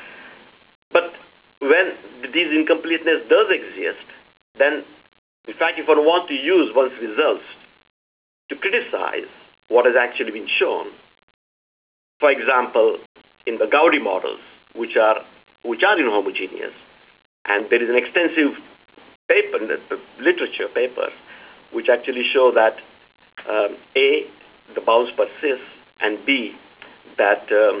But when this incompleteness does exist, then in fact if one wants to use one's results to criticize what has actually been shown, for example, in the Gaudi models, which are, which are inhomogeneous, and there is an extensive paper, literature papers, which actually show that um, A, the bounds persist, and B, that um,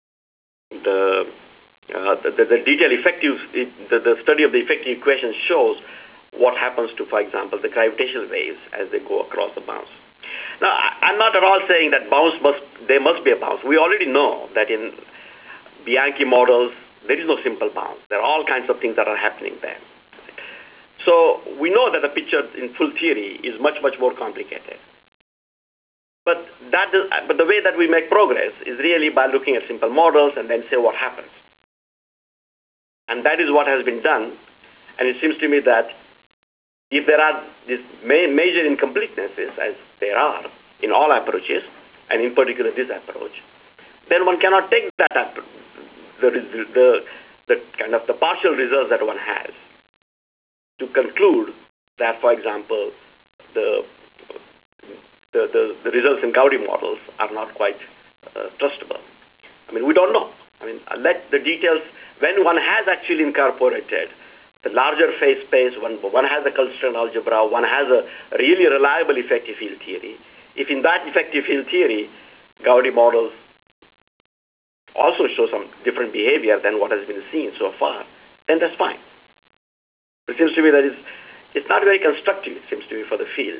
the, uh, the, the detailed effective, the, the study of the effective equation shows what happens to, for example, the gravitational waves as they go across the bounds. Now, I, I'm not at all saying that bounds must, there must be a bounds. We already know that in Bianchi models, there is no simple bounds. There are all kinds of things that are happening there. So we know that the picture in full theory is much, much more complicated. But, that is, but the way that we make progress is really by looking at simple models and then say what happens. And that is what has been done. And it seems to me that if there are these major incompletenesses, as there are in all approaches, and in particular this approach, then one cannot take that, the, the, the kind of the partial results that one has, to conclude that, for example, the, the, the, the results in Gaudi models are not quite uh, trustable. I mean, we don't know. I mean, let the details, when one has actually incorporated the larger phase space, one, one has a constraint algebra, one has a really reliable effective field theory. If in that effective field theory, Gaudi models also show some different behavior than what has been seen so far, then that's fine. It seems to me that it's, it's not very constructive, it seems to me, for the field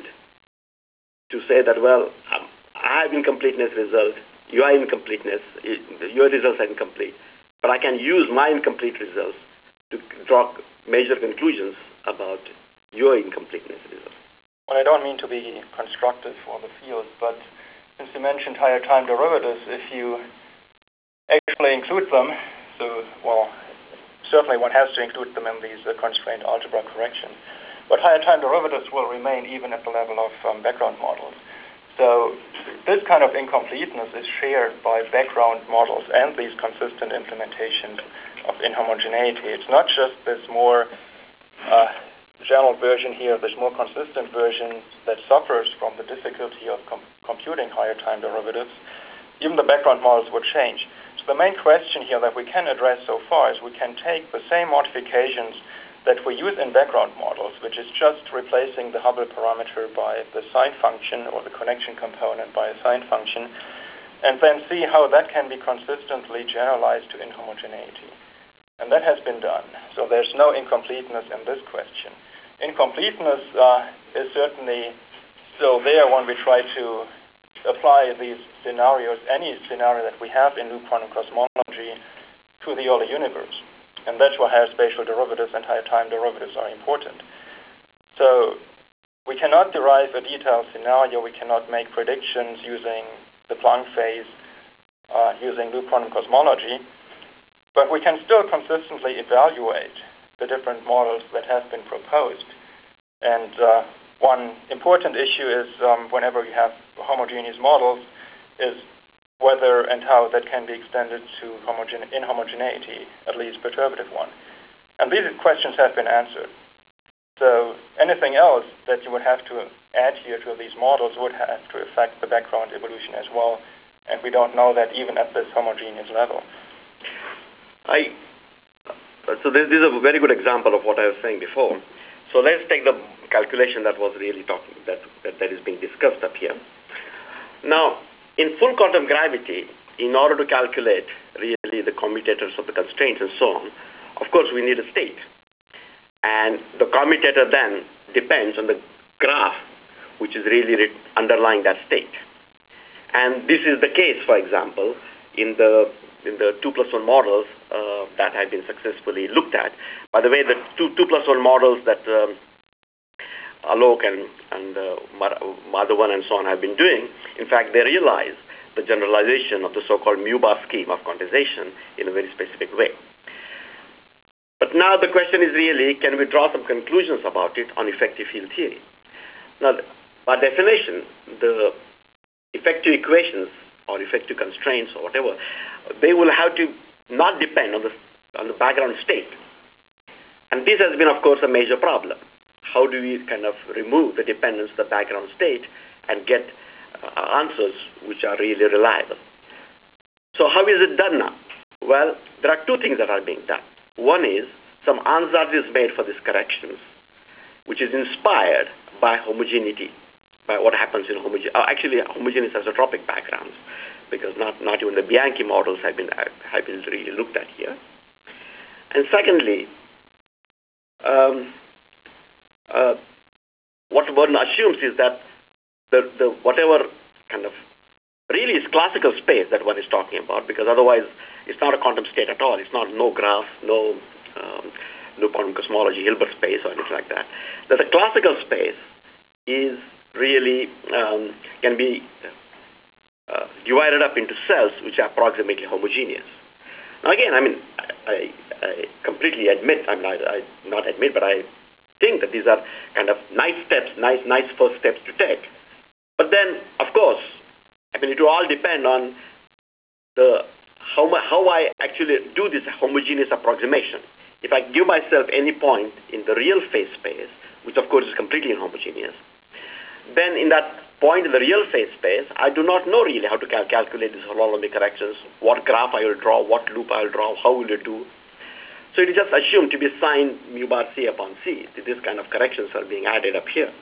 to say that, well, um, I have incompleteness result, you are incompleteness, your results are incomplete, but I can use my incomplete results to draw major conclusions about your incompleteness results. Well, I don't mean to be constructive for the field, but since you mentioned higher time derivatives, if you actually include them, so, well, certainly one has to include them in these uh, constraint algebra corrections. But higher time derivatives will remain even at the level of um, background models. So this kind of incompleteness is shared by background models and these consistent implementations of inhomogeneity. It's not just this more uh, general version here, this more consistent version that suffers from the difficulty of com computing higher time derivatives. Even the background models would change. So the main question here that we can address so far is we can take the same modifications that we use in background models, which is just replacing the Hubble parameter by the sign function or the connection component by a sign function, and then see how that can be consistently generalized to inhomogeneity. And that has been done. So there's no incompleteness in this question. Incompleteness uh, is certainly still there when we try to apply these scenarios, any scenario that we have in loop quantum cosmology, to the early universe. And that's why higher spatial derivatives and higher time derivatives are important. So we cannot derive a detailed scenario, we cannot make predictions using the Planck phase, uh, using loop quantum cosmology, but we can still consistently evaluate the different models that have been proposed. And uh, one important issue is um, whenever you have homogeneous models is whether and how that can be extended to homogen inhomogeneity, at least perturbative one. And these questions have been answered. So anything else that you would have to add here to these models would have to affect the background evolution as well, and we don't know that even at this homogeneous level. I, so this, this is a very good example of what I was saying before. So let's take the calculation that was really talking, that, that, that is being discussed up here. Now, in full quantum gravity, in order to calculate really the commutators of the constraints and so on, of course we need a state. And the commutator then depends on the graph, which is really underlying that state. And this is the case, for example, in the in the two plus one models uh, that have been successfully looked at. By the way, the two two plus one models that um, Alok and and uh, Madhavan and so on have been doing, in fact, they realize the generalization of the so-called mu bar scheme of quantization in a very specific way. But now the question is really, can we draw some conclusions about it on effective field theory? Now, by definition, the effective equations or effective constraints or whatever, they will have to not depend on the, on the background state. And this has been, of course, a major problem. How do we kind of remove the dependence of the background state and get uh, answers which are really reliable? So how is it done now? Well, there are two things that are being done. One is some ansatz is made for these corrections, which is inspired by homogeneity, by what happens in homogeneous, uh, actually homogeneous isotropic backgrounds, because not, not even the Bianchi models have been, have been really looked at here. And secondly, um, uh, what one assumes is that the, the whatever kind of really is classical space that one is talking about, because otherwise it's not a quantum state at all. It's not no graph, no um, no quantum cosmology, Hilbert space or anything like that. That the classical space is really um, can be uh, divided up into cells which are approximately homogeneous. Now again, I mean, I, I completely admit, I mean, I, I not admit, but I think that these are kind of nice steps, nice, nice first steps to take. But then, of course, I mean, it will all depend on the how, my, how I actually do this homogeneous approximation. If I give myself any point in the real phase space, which of course is completely inhomogeneous, then in that point in the real phase space, I do not know really how to cal calculate these holonomic corrections, what graph I will draw, what loop I will draw, how will it do. So it is just assumed to be sine mu bar c upon c. This kind of corrections are being added up here.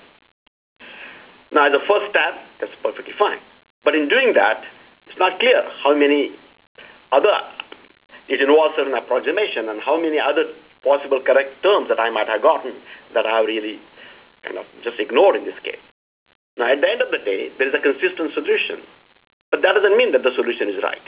Now, as a first step, that's perfectly fine. But in doing that, it's not clear how many other, it involves certain approximation and how many other possible correct terms that I might have gotten that I have really kind of just ignored in this case. Now, at the end of the day, there is a consistent solution, but that doesn't mean that the solution is right.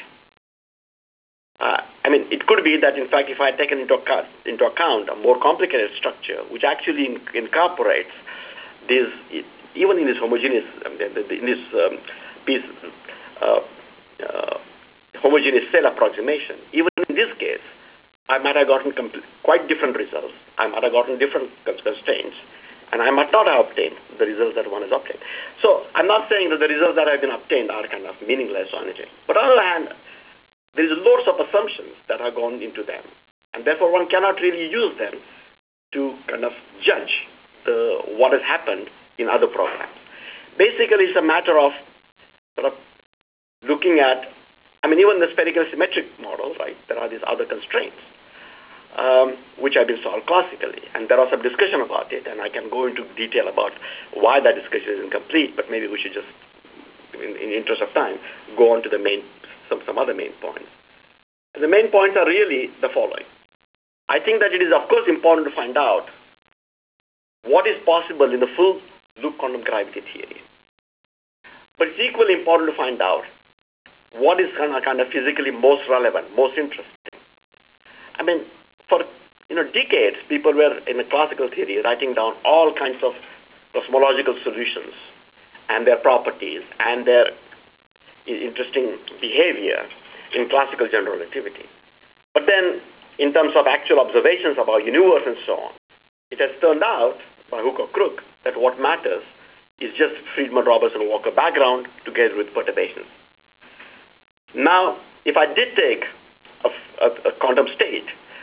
Uh, I mean, it could be that, in fact, if I had taken into account, into account a more complicated structure, which actually in, incorporates this, even in this homogeneous, um, in this um, piece, uh, uh, homogeneous cell approximation, even in this case, I might have gotten quite different results. I might have gotten different constraints, and I might not have obtained the results that one has obtained. So I'm not saying that the results that have been obtained are kind of meaningless or anything. But on the other hand, there is lots of assumptions that have gone into them, and therefore one cannot really use them to kind of judge the, what has happened in other programs. Basically, it's a matter of sort of looking at, I mean, even the spherical symmetric model, right, there are these other constraints, um, which have been solved classically. And there was some discussion about it, and I can go into detail about why that discussion is incomplete, but maybe we should just, in, in the interest of time, go on to the main, some, some other main points. And the main points are really the following. I think that it is, of course, important to find out what is possible in the full loop quantum gravity theory. But it's equally important to find out what is kind of, kind of physically most relevant, most interesting. I mean, for you know decades, people were in the classical theory writing down all kinds of cosmological solutions and their properties and their interesting behavior in classical general relativity. But then, in terms of actual observations about universe and so on, it has turned out, by hook or crook, that what matters is just Friedmann-Robertson-Walker background together with perturbations. Now, if I did take a, a, a quantum state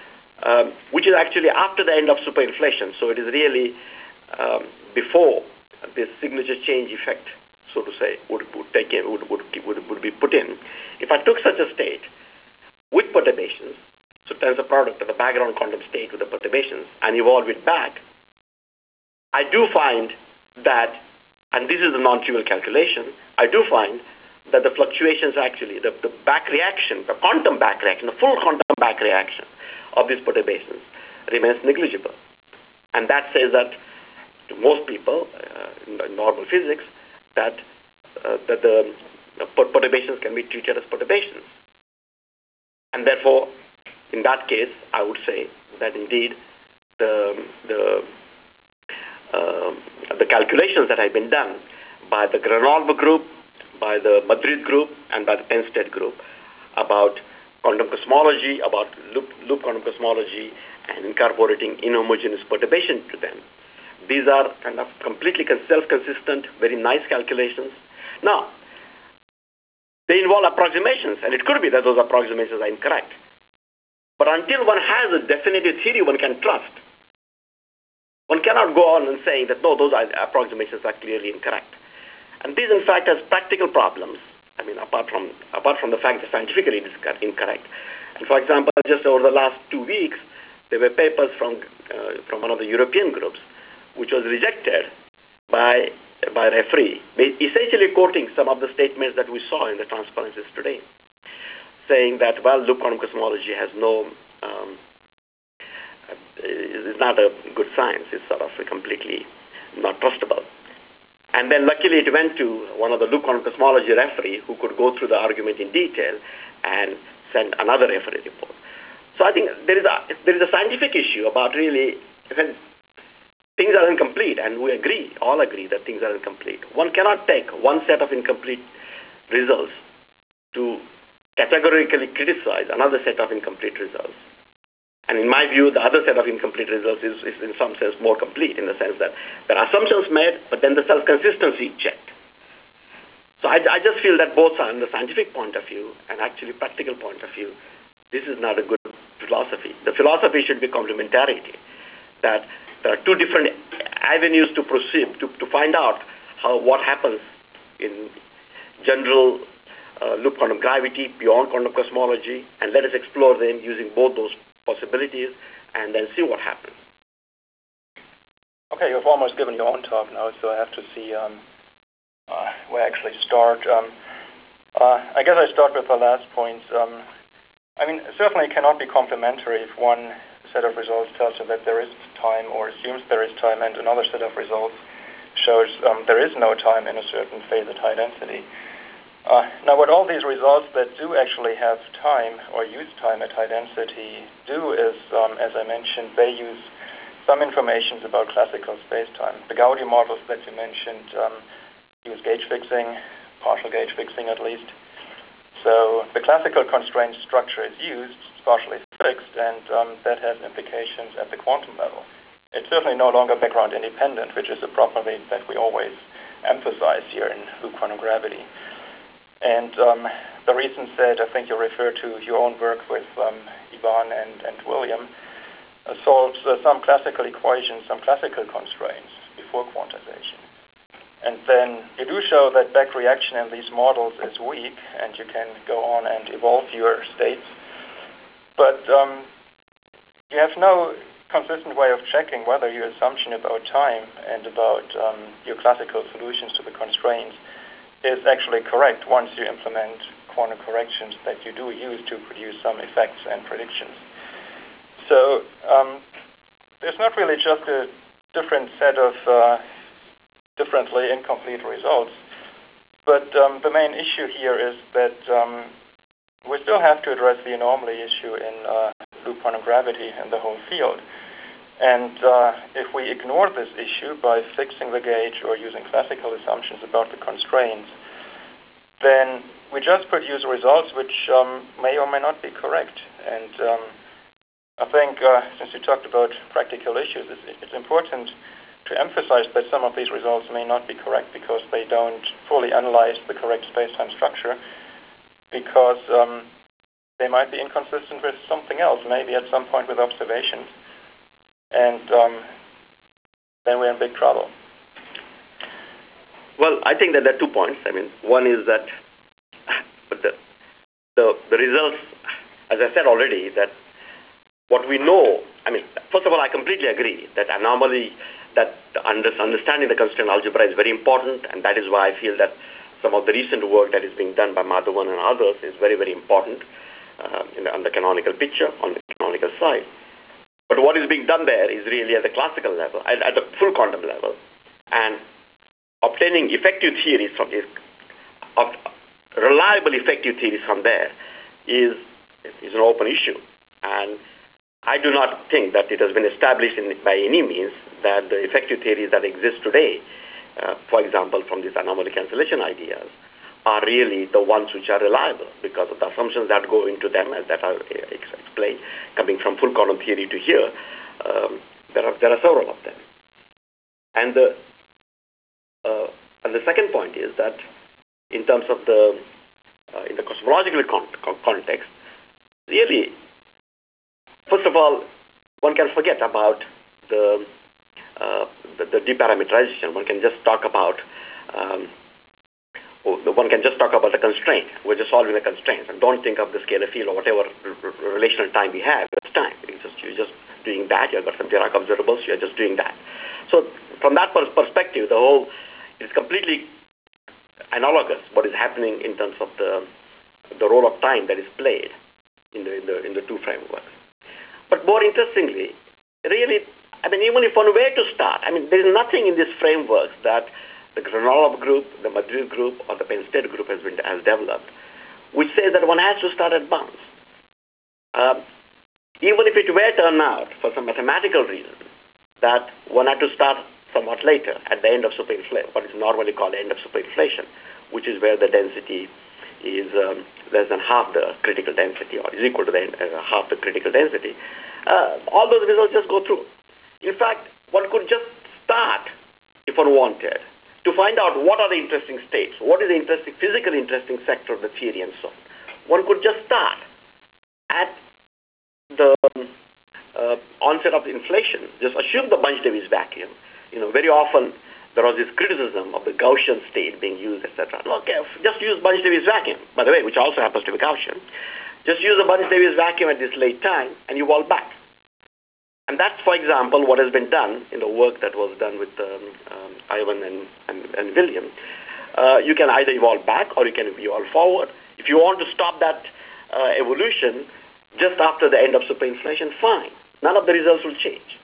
um, which is actually after the end of superinflation. So it is really um, before this signature change effect, so to say, would, would, take in, would, would, would, would be put in. If I took such a state with perturbations, so tensor product of the background quantum state with the perturbations, and evolve it back, I do find that, and this is a non-trivial calculation, I do find that the fluctuations actually, the, the back reaction, the quantum back reaction, the full quantum back reaction of these perturbations remains negligible. And that says that to most people uh, in normal physics, that, uh, that the perturbations can be treated as perturbations. And therefore, in that case, I would say that indeed the, the, uh, the calculations that have been done by the Grenoble group, by the Madrid group, and by the Penn State group about quantum cosmology, about loop, loop quantum cosmology, and incorporating inhomogeneous perturbation to them. These are kind of completely self-consistent, very nice calculations. Now, they involve approximations, and it could be that those approximations are incorrect. But until one has a definitive theory one can trust, one cannot go on and saying that, no, those are, approximations are clearly incorrect. And this, in fact, has practical problems. I mean, apart from, apart from the fact that scientifically it is incorrect. And for example, just over the last two weeks, there were papers from, uh, from one of the European groups, which was rejected by, by referee, essentially quoting some of the statements that we saw in the transparencies today, saying that, well, loop quantum cosmology has no, um, is not a good science. It's sort of completely not trustable. And then luckily it went to one of the loop quantum cosmology referee who could go through the argument in detail and send another referee report. So I think there is a, there is a scientific issue about really, when things are incomplete, and we agree, all agree that things are incomplete. One cannot take one set of incomplete results to categorically criticize another set of incomplete results. And in my view, the other set of incomplete results is, is in some sense more complete, in the sense that there are assumptions made, but then the self-consistency is checked. So I, I just feel that both on the scientific point of view and actually practical point of view, this is not a good philosophy. The philosophy should be complementarity, that there are two different avenues to proceed, to, to find out how what happens in general uh, loop quantum gravity, beyond quantum cosmology, and let us explore them using both those possibilities and then see what happens. Okay, you've almost given your own talk now, so I have to see um, uh, where I actually start. Um, uh, I guess I start with the last point. Um, I mean, certainly it cannot be complementary if one set of results tells you that there is time or assumes there is time, and another set of results shows um, there is no time in a certain phase at high density. Uh, now, what all these results that do actually have time or use time at high density do is, um, as I mentioned, they use some information about classical space-time. The Gaudi models that you mentioned um, use gauge fixing, partial gauge fixing at least. So the classical constraint structure is used, it's partially fixed, and um, that has implications at the quantum level. It's certainly no longer background independent, which is a property that we always emphasize here in loop quantum gravity. And um, the reason said, I think you refer to your own work with um, Ivan and, and William, uh, solves uh, some classical equations, some classical constraints before quantization. And then you do show that back reaction in these models is weak, and you can go on and evolve your states. But um, you have no consistent way of checking whether your assumption about time and about um, your classical solutions to the constraints is actually correct once you implement quantum corrections that you do use to produce some effects and predictions. So um, there's not really just a different set of uh, differently incomplete results, but um, the main issue here is that um, we still have to address the anomaly issue in uh, loop quantum gravity and the whole field. And uh, if we ignore this issue by fixing the gauge or using classical assumptions about the constraints, then we just produce results which um, may or may not be correct. And um, I think, uh, since you talked about practical issues, it's, it's important to emphasize that some of these results may not be correct because they don't fully analyze the correct space-time structure, because um, they might be inconsistent with something else, maybe at some point with observations, and um, then we're in big trouble. Well, I think that there are two points. I mean, one is that the, the, the results, as I said already, that what we know, I mean, first of all, I completely agree that anomaly, that understanding the constraint algebra is very important, and that is why I feel that some of the recent work that is being done by Madhavan and others is very, very important uh, in the, on the canonical picture, on the canonical side. But what is being done there is really at the classical level, at, at the full quantum level, and obtaining effective theories from this, of reliable effective theories from there is, is an open issue. And I do not think that it has been established in, by any means that the effective theories that exist today, uh, for example, from these anomaly cancellation ideas, are really the ones which are reliable because of the assumptions that go into them, as that are explained, coming from full quantum theory to here. Um, there are there are several of them, and the uh, and the second point is that in terms of the uh, in the cosmological con con context, really, first of all, one can forget about the uh, the, the deparameterization. One can just talk about um, one can just talk about the constraint. We're just solving the constraints, and don't think of the scalar field or whatever relational time we have. It's time. It's just, you're just doing that. You've got some Dirac observables. You're just doing that. So from that perspective, the whole is completely analogous. What is happening in terms of the the role of time that is played in the in the in the two frameworks. But more interestingly, really, I mean, even if one were to start, I mean, there is nothing in this framework that the Granolov group, the Madrid group, or the Penn State group has been has developed, which says that one has to start at bounds. Um, even if it were turned out for some mathematical reason that one had to start somewhat later at the end of superinflation, what is normally called the end of superinflation, which is where the density is um, less than half the critical density, or is equal to the uh, half the critical density. Uh, all those results just go through. In fact, one could just start, if one wanted, to find out what are the interesting states, what is the interesting, physically interesting sector of the theory, and so on. One could just start at the uh, onset of inflation, just assume the Bunch-Davies vacuum. You know, very often there was this criticism of the Gaussian state being used, et cetera. Okay, just use Bunch-Davies vacuum, by the way, which also happens to be Gaussian. Just use the Bunch-Davies vacuum at this late time, and you evolve back. And that's, for example, what has been done in the work that was done with um, um, Ivan and, and, and William. Uh, you can either evolve back or you can evolve forward. If you want to stop that uh, evolution just after the end of superinflation, fine. None of the results will change.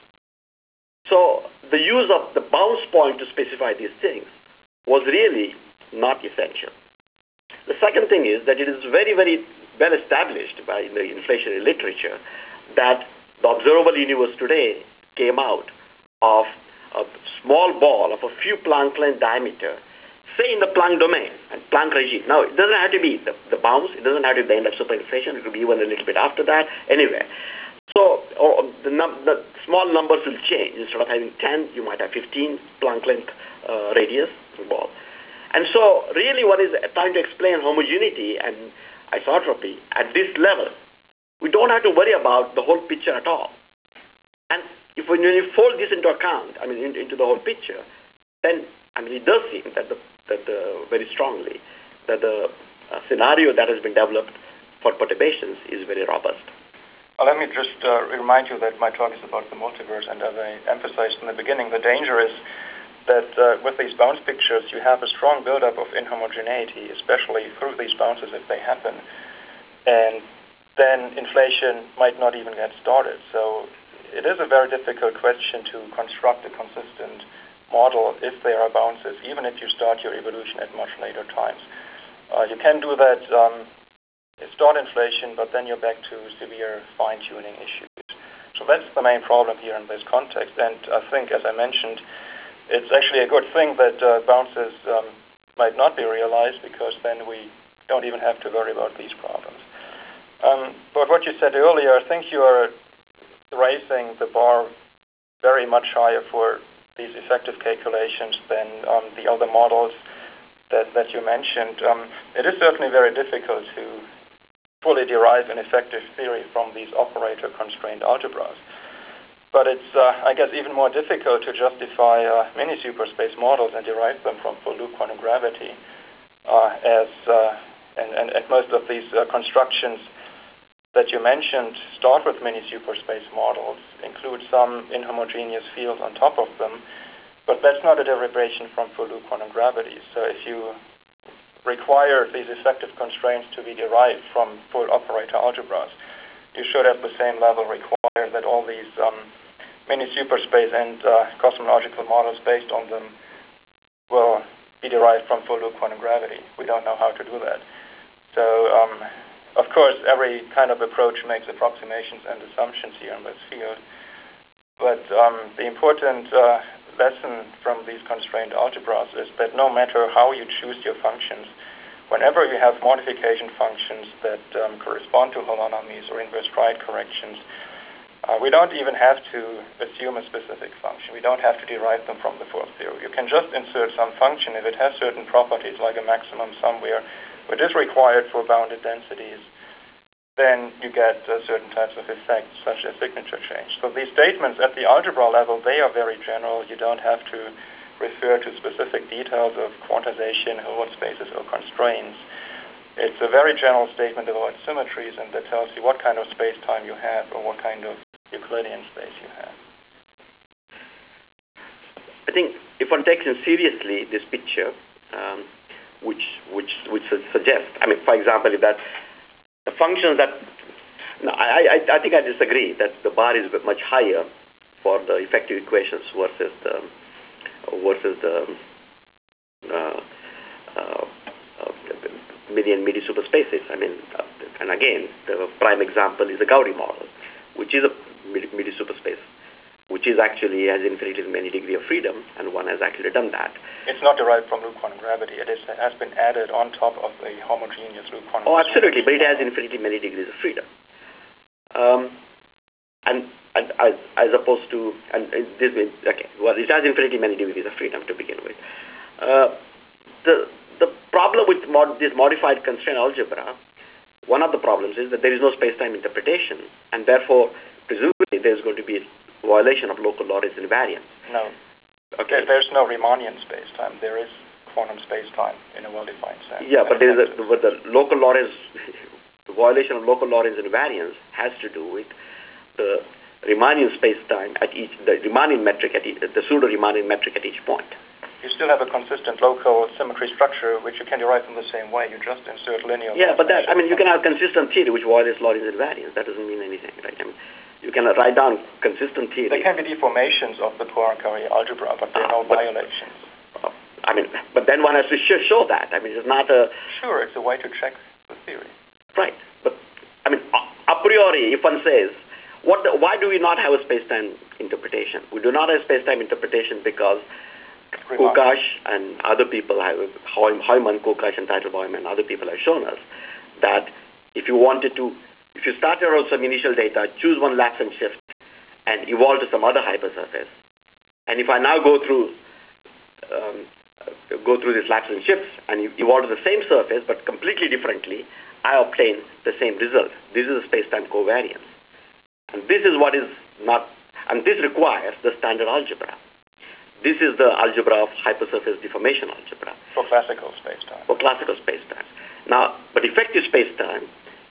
So the use of the bounce point to specify these things was really not essential. The second thing is that it is very, very well established by the inflationary literature that the observable universe today came out of a small ball of a few Planck length diameter, say in the Planck domain and Planck regime. Now, it doesn't have to be the, the bounce. It doesn't have to be the end of superinflation. It could be even a little bit after that. Anyway, so or the, num the small numbers will change. Instead of having ten, you might have fifteen Planck length uh, radius ball. And so really what is trying to explain homogeneity and isotropy at this level, we don't have to worry about the whole picture at all. And if when you fold this into account, I mean, in, into the whole picture, then, I mean, it does seem that, the, that the, very strongly that the uh, scenario that has been developed for perturbations is very robust. Well, let me just uh, remind you that my talk is about the multiverse, and as I emphasized in the beginning, the danger is that uh, with these bounce pictures, you have a strong buildup of inhomogeneity, especially through these bounces if they happen. And then inflation might not even get started. So it is a very difficult question to construct a consistent model if there are bounces, even if you start your evolution at much later times. Uh, you can do that, um, start inflation, but then you're back to severe fine-tuning issues. So that's the main problem here in this context. And I think, as I mentioned, it's actually a good thing that uh, bounces um, might not be realized, because then we don't even have to worry about these problems. Um, but what you said earlier, I think you are raising the bar very much higher for these effective calculations than um, the other models that, that you mentioned. Um, it is certainly very difficult to fully derive an effective theory from these operator-constrained algebras. But it's, uh, I guess, even more difficult to justify uh, mini-superspace models and derive them from full-loop quantum gravity, uh, as uh, and, and, and most of these uh, constructions that you mentioned start with mini-superspace models, include some inhomogeneous fields on top of them, but that's not a derivation from full-loop quantum gravity. So if you require these effective constraints to be derived from full operator algebras, you should at the same level require that all these um, mini-superspace and uh, cosmological models based on them will be derived from full-loop quantum gravity. We don't know how to do that. So, um, of course, every kind of approach makes approximations and assumptions here in this field. But um, the important uh, lesson from these constrained algebras is that no matter how you choose your functions, whenever you have modification functions that um, correspond to holonomies or inverse stride corrections, uh, we don't even have to assume a specific function. We don't have to derive them from the fourth theory. You can just insert some function if it has certain properties, like a maximum somewhere, which is required for bounded densities. Then you get uh, certain types of effects, such as signature change. So these statements at the algebra level, they are very general. You don't have to refer to specific details of quantization, Hilbert spaces, or constraints. It's a very general statement about symmetries, and that tells you what kind of space-time you have or what kind of Euclidean space you have. I think if one takes in seriously this picture, um, which which which suggests, I mean, for example, if that the functions that, no, I, I I think I disagree that the bar is much higher for the effective equations versus the versus the uh, uh, uh, midi and midi superspaces. I mean, uh, and again, the prime example is the Gaudy model, which is a midi, midi superspace, which is actually has infinitely many degree of freedom, and one has actually done that. It's not derived from loop quantum gravity. It, is, it has been added on top of a homogeneous loop quantum. Oh, absolutely, but it has infinitely many degrees of freedom. Um, and, and as, as opposed to, and this means, okay, well, it has infinitely many degrees of freedom to begin with. Uh, the the problem with mod, this modified constraint algebra, one of the problems is that there is no space-time interpretation, and therefore, presumably, there's going to be a violation of local Lorentz invariance. No. Okay. There's no Riemannian space-time. There is quantum space-time in a well-defined sense. Yeah, but there is a, but the local Lorentz, the violation of local Lorentz invariance has to do with the Riemannian space-time at each, the Riemannian metric at each, the pseudo-Riemannian metric at each point. You still have a consistent local symmetry structure, which you can derive in the same way. You just insert linear. Yeah, but that, I mean, you can have consistent theory which violates Lorentz invariance. That doesn't mean anything, right? I mean, you can write down consistent theory. There can be deformations of the Poincare algebra, but there are no uh, but, violations. Uh, I mean, but then one has to show that. I mean, it's not a... Sure, it's a way to check the theory. Right, but, I mean, a, a priori, if one says, what? The, why do we not have a space-time interpretation? We do not have space-time interpretation because Kokash and other people, have, Heumann, Kokash, and Teitelbaum, and other people have shown us that if you wanted to, if you started out with some initial data, choose one lapse and shift, and evolve to some other hypersurface, and if I now go through um, go through this lapse and shifts and evolve to the same surface but completely differently, I obtain the same result. This is a space-time covariance, and this is what is not, and this requires the standard algebra. This is the algebra of hypersurface deformation algebra. For classical space-time. For classical space-time. Now, but effective space-time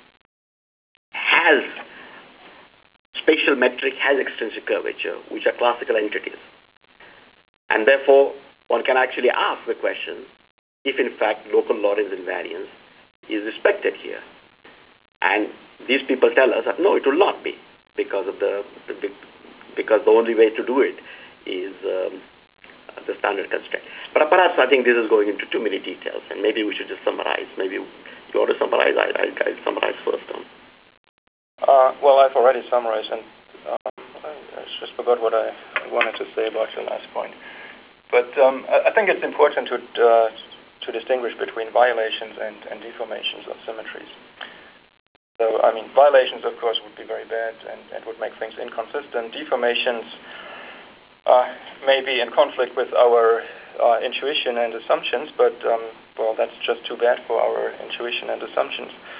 has spatial metric, has extrinsic curvature, which are classical entities. And therefore, one can actually ask the question if, in fact, local Lorentz invariance is respected here. And these people tell us that, no, it will not be, because of the, the because the only way to do it is um, the standard constraint. But perhaps I think this is going into too many details, and maybe we should just summarize. Maybe you ought to summarize. I, I, I'll summarize first. Um. Uh, well, I've already summarized, and um, I, I just forgot what I wanted to say about your last point. But um, I, I think it's important to uh, to distinguish between violations and, and deformations of symmetries. So, I mean, violations, of course, would be very bad and, and would make things inconsistent. Deformations uh, may be in conflict with our uh, intuition and assumptions, but, um, well, that's just too bad for our intuition and assumptions.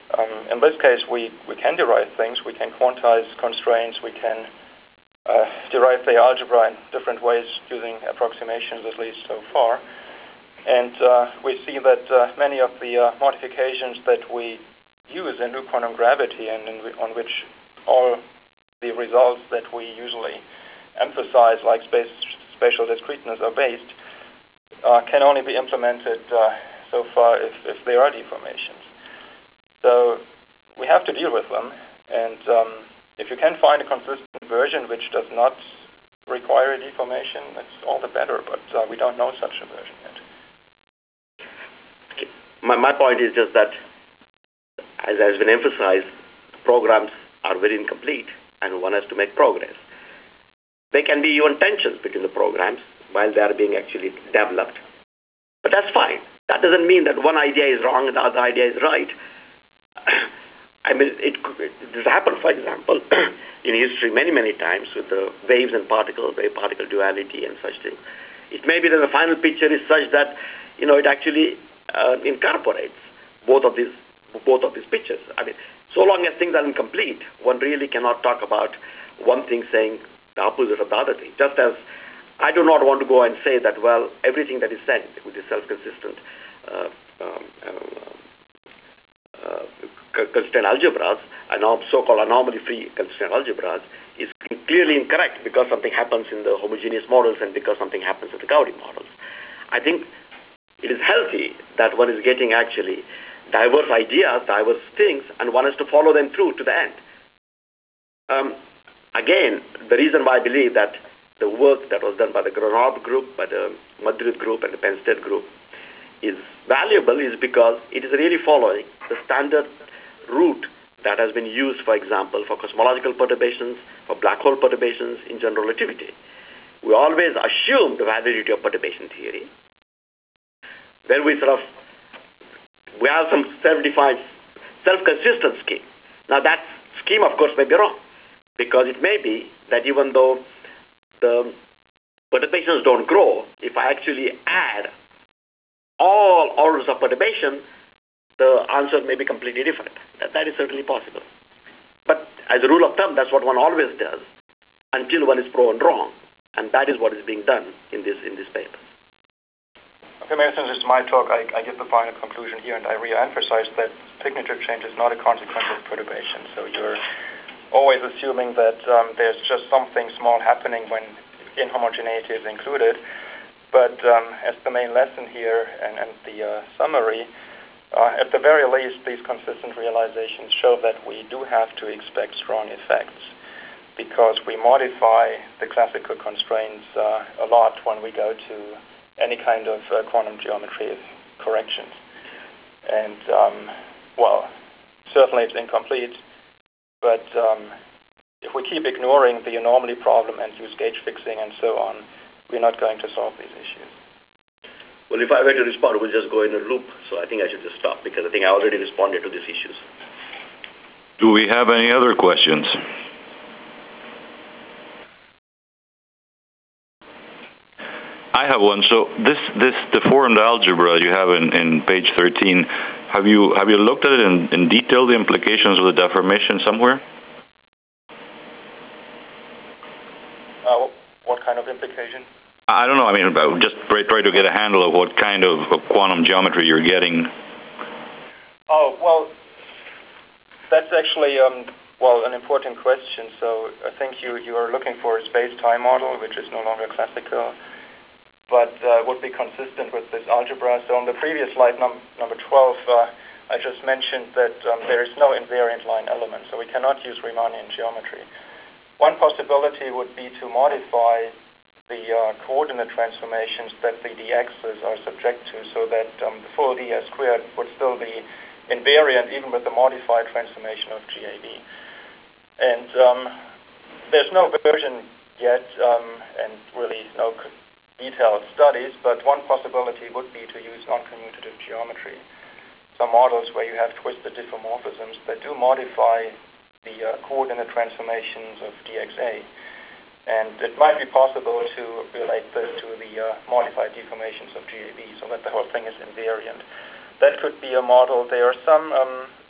Um, in this case, we, we can derive things. We can quantize constraints. We can uh, derive the algebra in different ways using approximations, at least so far. And uh, we see that uh, many of the uh, modifications that we use in new quantum gravity and in, on which all the results that we usually emphasize, like space, spatial discreteness, are based, uh, can only be implemented uh, so far if, if there are deformations. So we have to deal with them, and um, if you can find a consistent version which does not require a deformation, that's all the better, but uh, we don't know such a version yet. Okay. My, my point is just that, as has been emphasized, programs are very incomplete, and one has to make progress. There can be even tensions between the programs while they are being actually developed, but that's fine. That doesn't mean that one idea is wrong and the other idea is right. I mean, it, it has happened, for example, in history many, many times with the waves and particles, wave-particle duality and such things. It may be that the final picture is such that, you know, it actually uh, incorporates both of these, both of these pictures. I mean, so long as things are incomplete, one really cannot talk about one thing saying the opposite of the other thing. Just as I do not want to go and say that, well, everything that is said with the self-consistent uh, um, uh, uh, constraint algebras, and so-called anomaly-free constraint algebras, is clearly incorrect because something happens in the homogeneous models and because something happens in the Gaudi models. I think it is healthy that one is getting actually diverse ideas, diverse things, and one has to follow them through to the end. Um, again, the reason why I believe that the work that was done by the Grenoble group, by the Madrid group, and the Penn State group is valuable is because it is really following the standard route that has been used, for example, for cosmological perturbations, for black hole perturbations in general relativity. We always assume the validity of perturbation theory. Then we sort of, we have some self-defined, self-consistent scheme. Now that scheme, of course, may be wrong, because it may be that even though the perturbations don't grow, if I actually add all orders of perturbation, the answer may be completely different. That, that is certainly possible. But as a rule of thumb, that's what one always does until one is proven wrong. And that is what is being done in this in this paper. Okay, maybe since it's my talk, I, I give the final conclusion here, and I re-emphasize that signature change is not a consequence of perturbation. So you're always assuming that um, there's just something small happening when inhomogeneity is included. But um, as the main lesson here and, and the uh, summary, uh, at the very least, these consistent realizations show that we do have to expect strong effects because we modify the classical constraints uh, a lot when we go to any kind of uh, quantum geometry corrections. And, um, well, certainly it's incomplete, but um, if we keep ignoring the anomaly problem and use gauge fixing and so on, we're not going to solve these issues. Well, if I were to respond, we'll just go in a loop. So I think I should just stop because I think I already responded to these issues. Do we have any other questions? I have one. So this, this deformed algebra you have in, in page thirteen, have you have you looked at it in, in detail, the implications of the deformation somewhere? Uh, what kind of implication? I don't know. I mean, just try, try to get a handle of what kind of, of quantum geometry you're getting. Oh, well, that's actually, um, well, an important question. So I think you, you are looking for a space-time model, which is no longer classical, but uh, would be consistent with this algebra. So on the previous slide, num number twelve, uh, I just mentioned that um, there is no invariant line element, so we cannot use Riemannian geometry. One possibility would be to modify the uh, coordinate transformations that the dx's are subject to so that um, the full ds squared would still be invariant even with the modified transformation of G A B. And um, there's no version yet um, and really no detailed studies, but one possibility would be to use non-commutative geometry. Some models where you have twisted diffeomorphisms that do modify the uh, coordinate transformations of D X A. And it might be possible to relate this to the uh, modified deformations of G A B so that the whole thing is invariant. That could be a model. There are some um,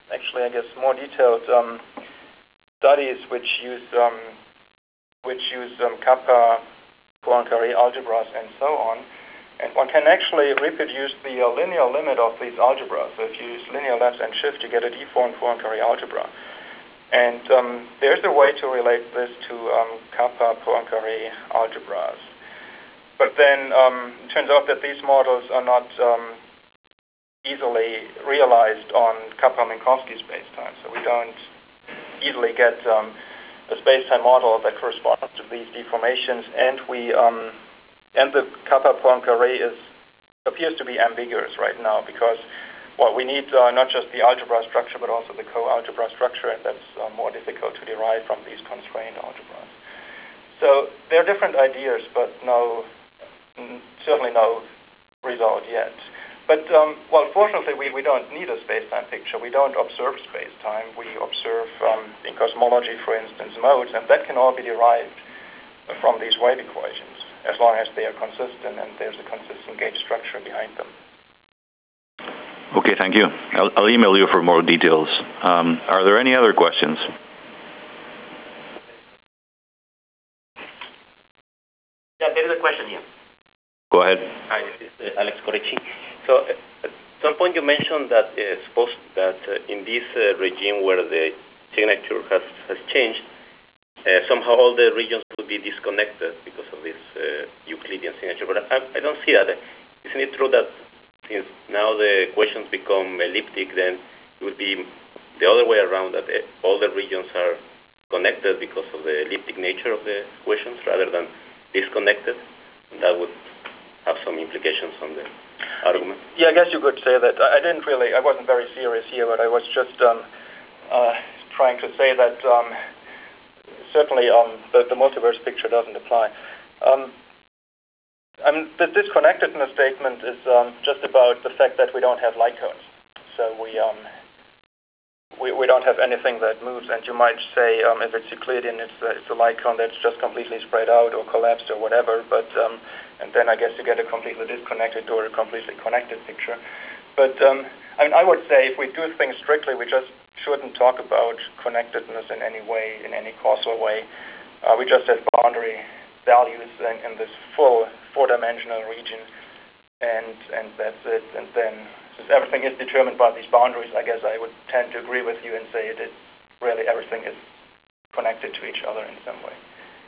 actually, I guess, more detailed um, studies which use um, which use um, kappa Poincare algebras and so on. And one can actually reproduce the uh, linear limit of these algebras. So if you use linear left and shift, you get a deformed Poincare algebra. And um, there's a way to relate this to um, kappa Poincare algebras. But then um, it turns out that these models are not um, easily realized on Kappa-Minkowski spacetime. So we don't easily get um, a spacetime model that corresponds to these deformations, and we um, and the Kappa Poincare is appears to be ambiguous right now because well, we need uh, not just the algebra structure but also the co-algebra structure, and that's uh, more difficult to derive from these constrained algebras. So there are different ideas, but no, certainly no result yet. But, um, well, fortunately, we, we don't need a space-time picture. We don't observe space-time. We observe, um, in cosmology, for instance, modes, and that can all be derived from these wave equations, as long as they are consistent and there's a consistent gauge structure behind them. Okay, thank you. I'll, I'll email you for more details. Um, are there any other questions? Yeah, there is a question here. Go ahead. Hi, this is uh, Alex Correcci. So uh, at some point you mentioned that uh, suppose that uh, in this uh, regime where the signature has, has changed, uh, somehow all the regions will be disconnected because of this uh, Euclidean signature. But I, I don't see that. Isn't it true that since now the equations become elliptic, then it would be the other way around, that uh, all the regions are connected because of the elliptic nature of the equations rather than disconnected? And that would have some implications on the argument. Yeah, I guess you could say that. I didn't really, I wasn't very serious here, but I was just um, uh, trying to say that um, certainly um, the, the multiverse picture doesn't apply. Um, I mean, the disconnectedness statement is um, just about the fact that we don't have light cones. So we, um, we, we don't have anything that moves, and you might say um, if it's Euclidean, it's a, it's a light cone that's just completely spread out or collapsed or whatever, but um, and then I guess you get a completely disconnected or a completely connected picture. But um, I mean, I would say if we do things strictly, we just shouldn't talk about connectedness in any way, in any causal way. Uh, we just have boundary values in, in this full four-dimensional region, and and that's it. And then since everything is determined by these boundaries, I guess I would tend to agree with you and say that really everything is connected to each other in some way.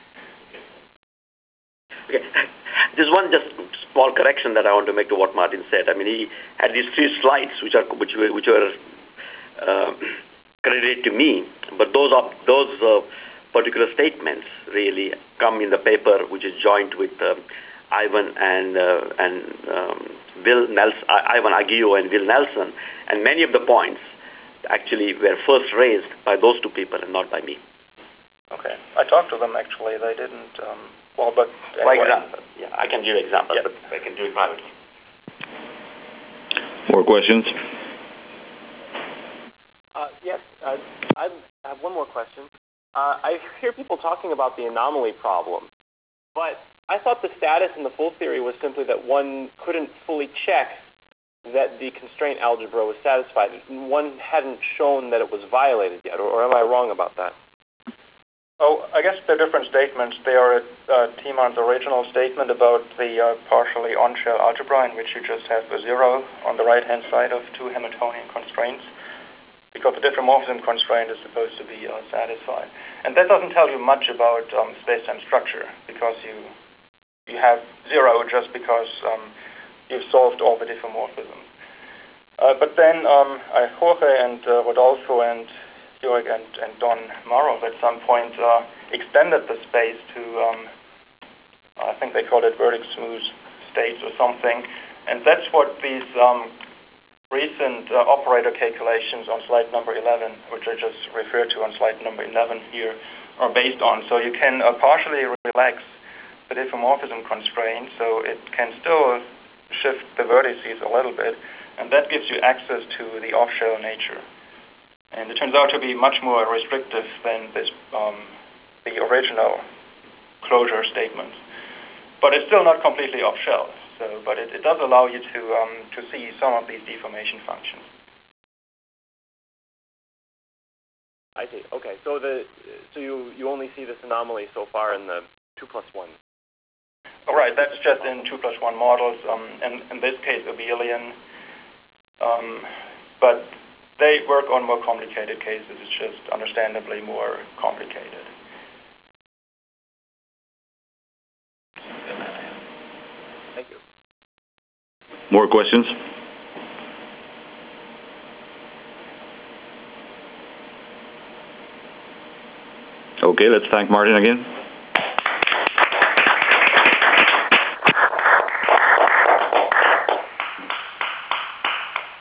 Okay. There's one just small correction that I want to make to what Martin said. I mean, he had these three slides which are which were which were uh, credited to me, but those are those uh, particular statements really come in the paper, which is joined with um, Ivan and uh, and um, Will Nelson, Ivan Aguirre and Will Nelson, and many of the points actually were first raised by those two people and not by me. Okay, I talked to them actually. They didn't. Um, well, but anyway. For example, yeah, I can give examples, yeah. but I can do it privately. More questions? Uh, yes, uh, I have one more question. Uh, I hear people talking about the anomaly problem, but I thought the status in the full theory was simply that one couldn't fully check that the constraint algebra was satisfied. One hadn't shown that it was violated yet, or, or am I wrong about that? Oh, I guess they're different statements. They are uh, Tiemann's original statement about the uh, partially on-shell algebra, in which you just have a zero on the right-hand side of two Hamiltonian constraints, because the diffeomorphism constraint is supposed to be uh, satisfied. And that doesn't tell you much about um, space-time structure, because you you have zero just because um, you've solved all the diffeomorphisms. Uh, but then um, I, Jorge and uh, Rodolfo and Jörg and, and Don Marov at some point uh, extended the space to, um, I think they called it vertex smooth states or something. And that's what these um, recent uh, operator calculations on slide number eleven, which I just referred to on slide number eleven here, are based on. So you can uh, partially relax the diffeomorphism constraint, so it can still shift the vertices a little bit, and that gives you access to the off-shell nature. And it turns out to be much more restrictive than this, um, the original closure statement. But it's still not completely off-shell. So, but it, it does allow you to um, to see some of these deformation functions. I see. Okay, so the so you you only see this anomaly so far in the two plus one. All right, that's just in two plus one models. Um, and in this case, abelian. Um, but they work on more complicated cases. It's just understandably more complicated. Thank you. More questions? Okay, let's thank Martin again.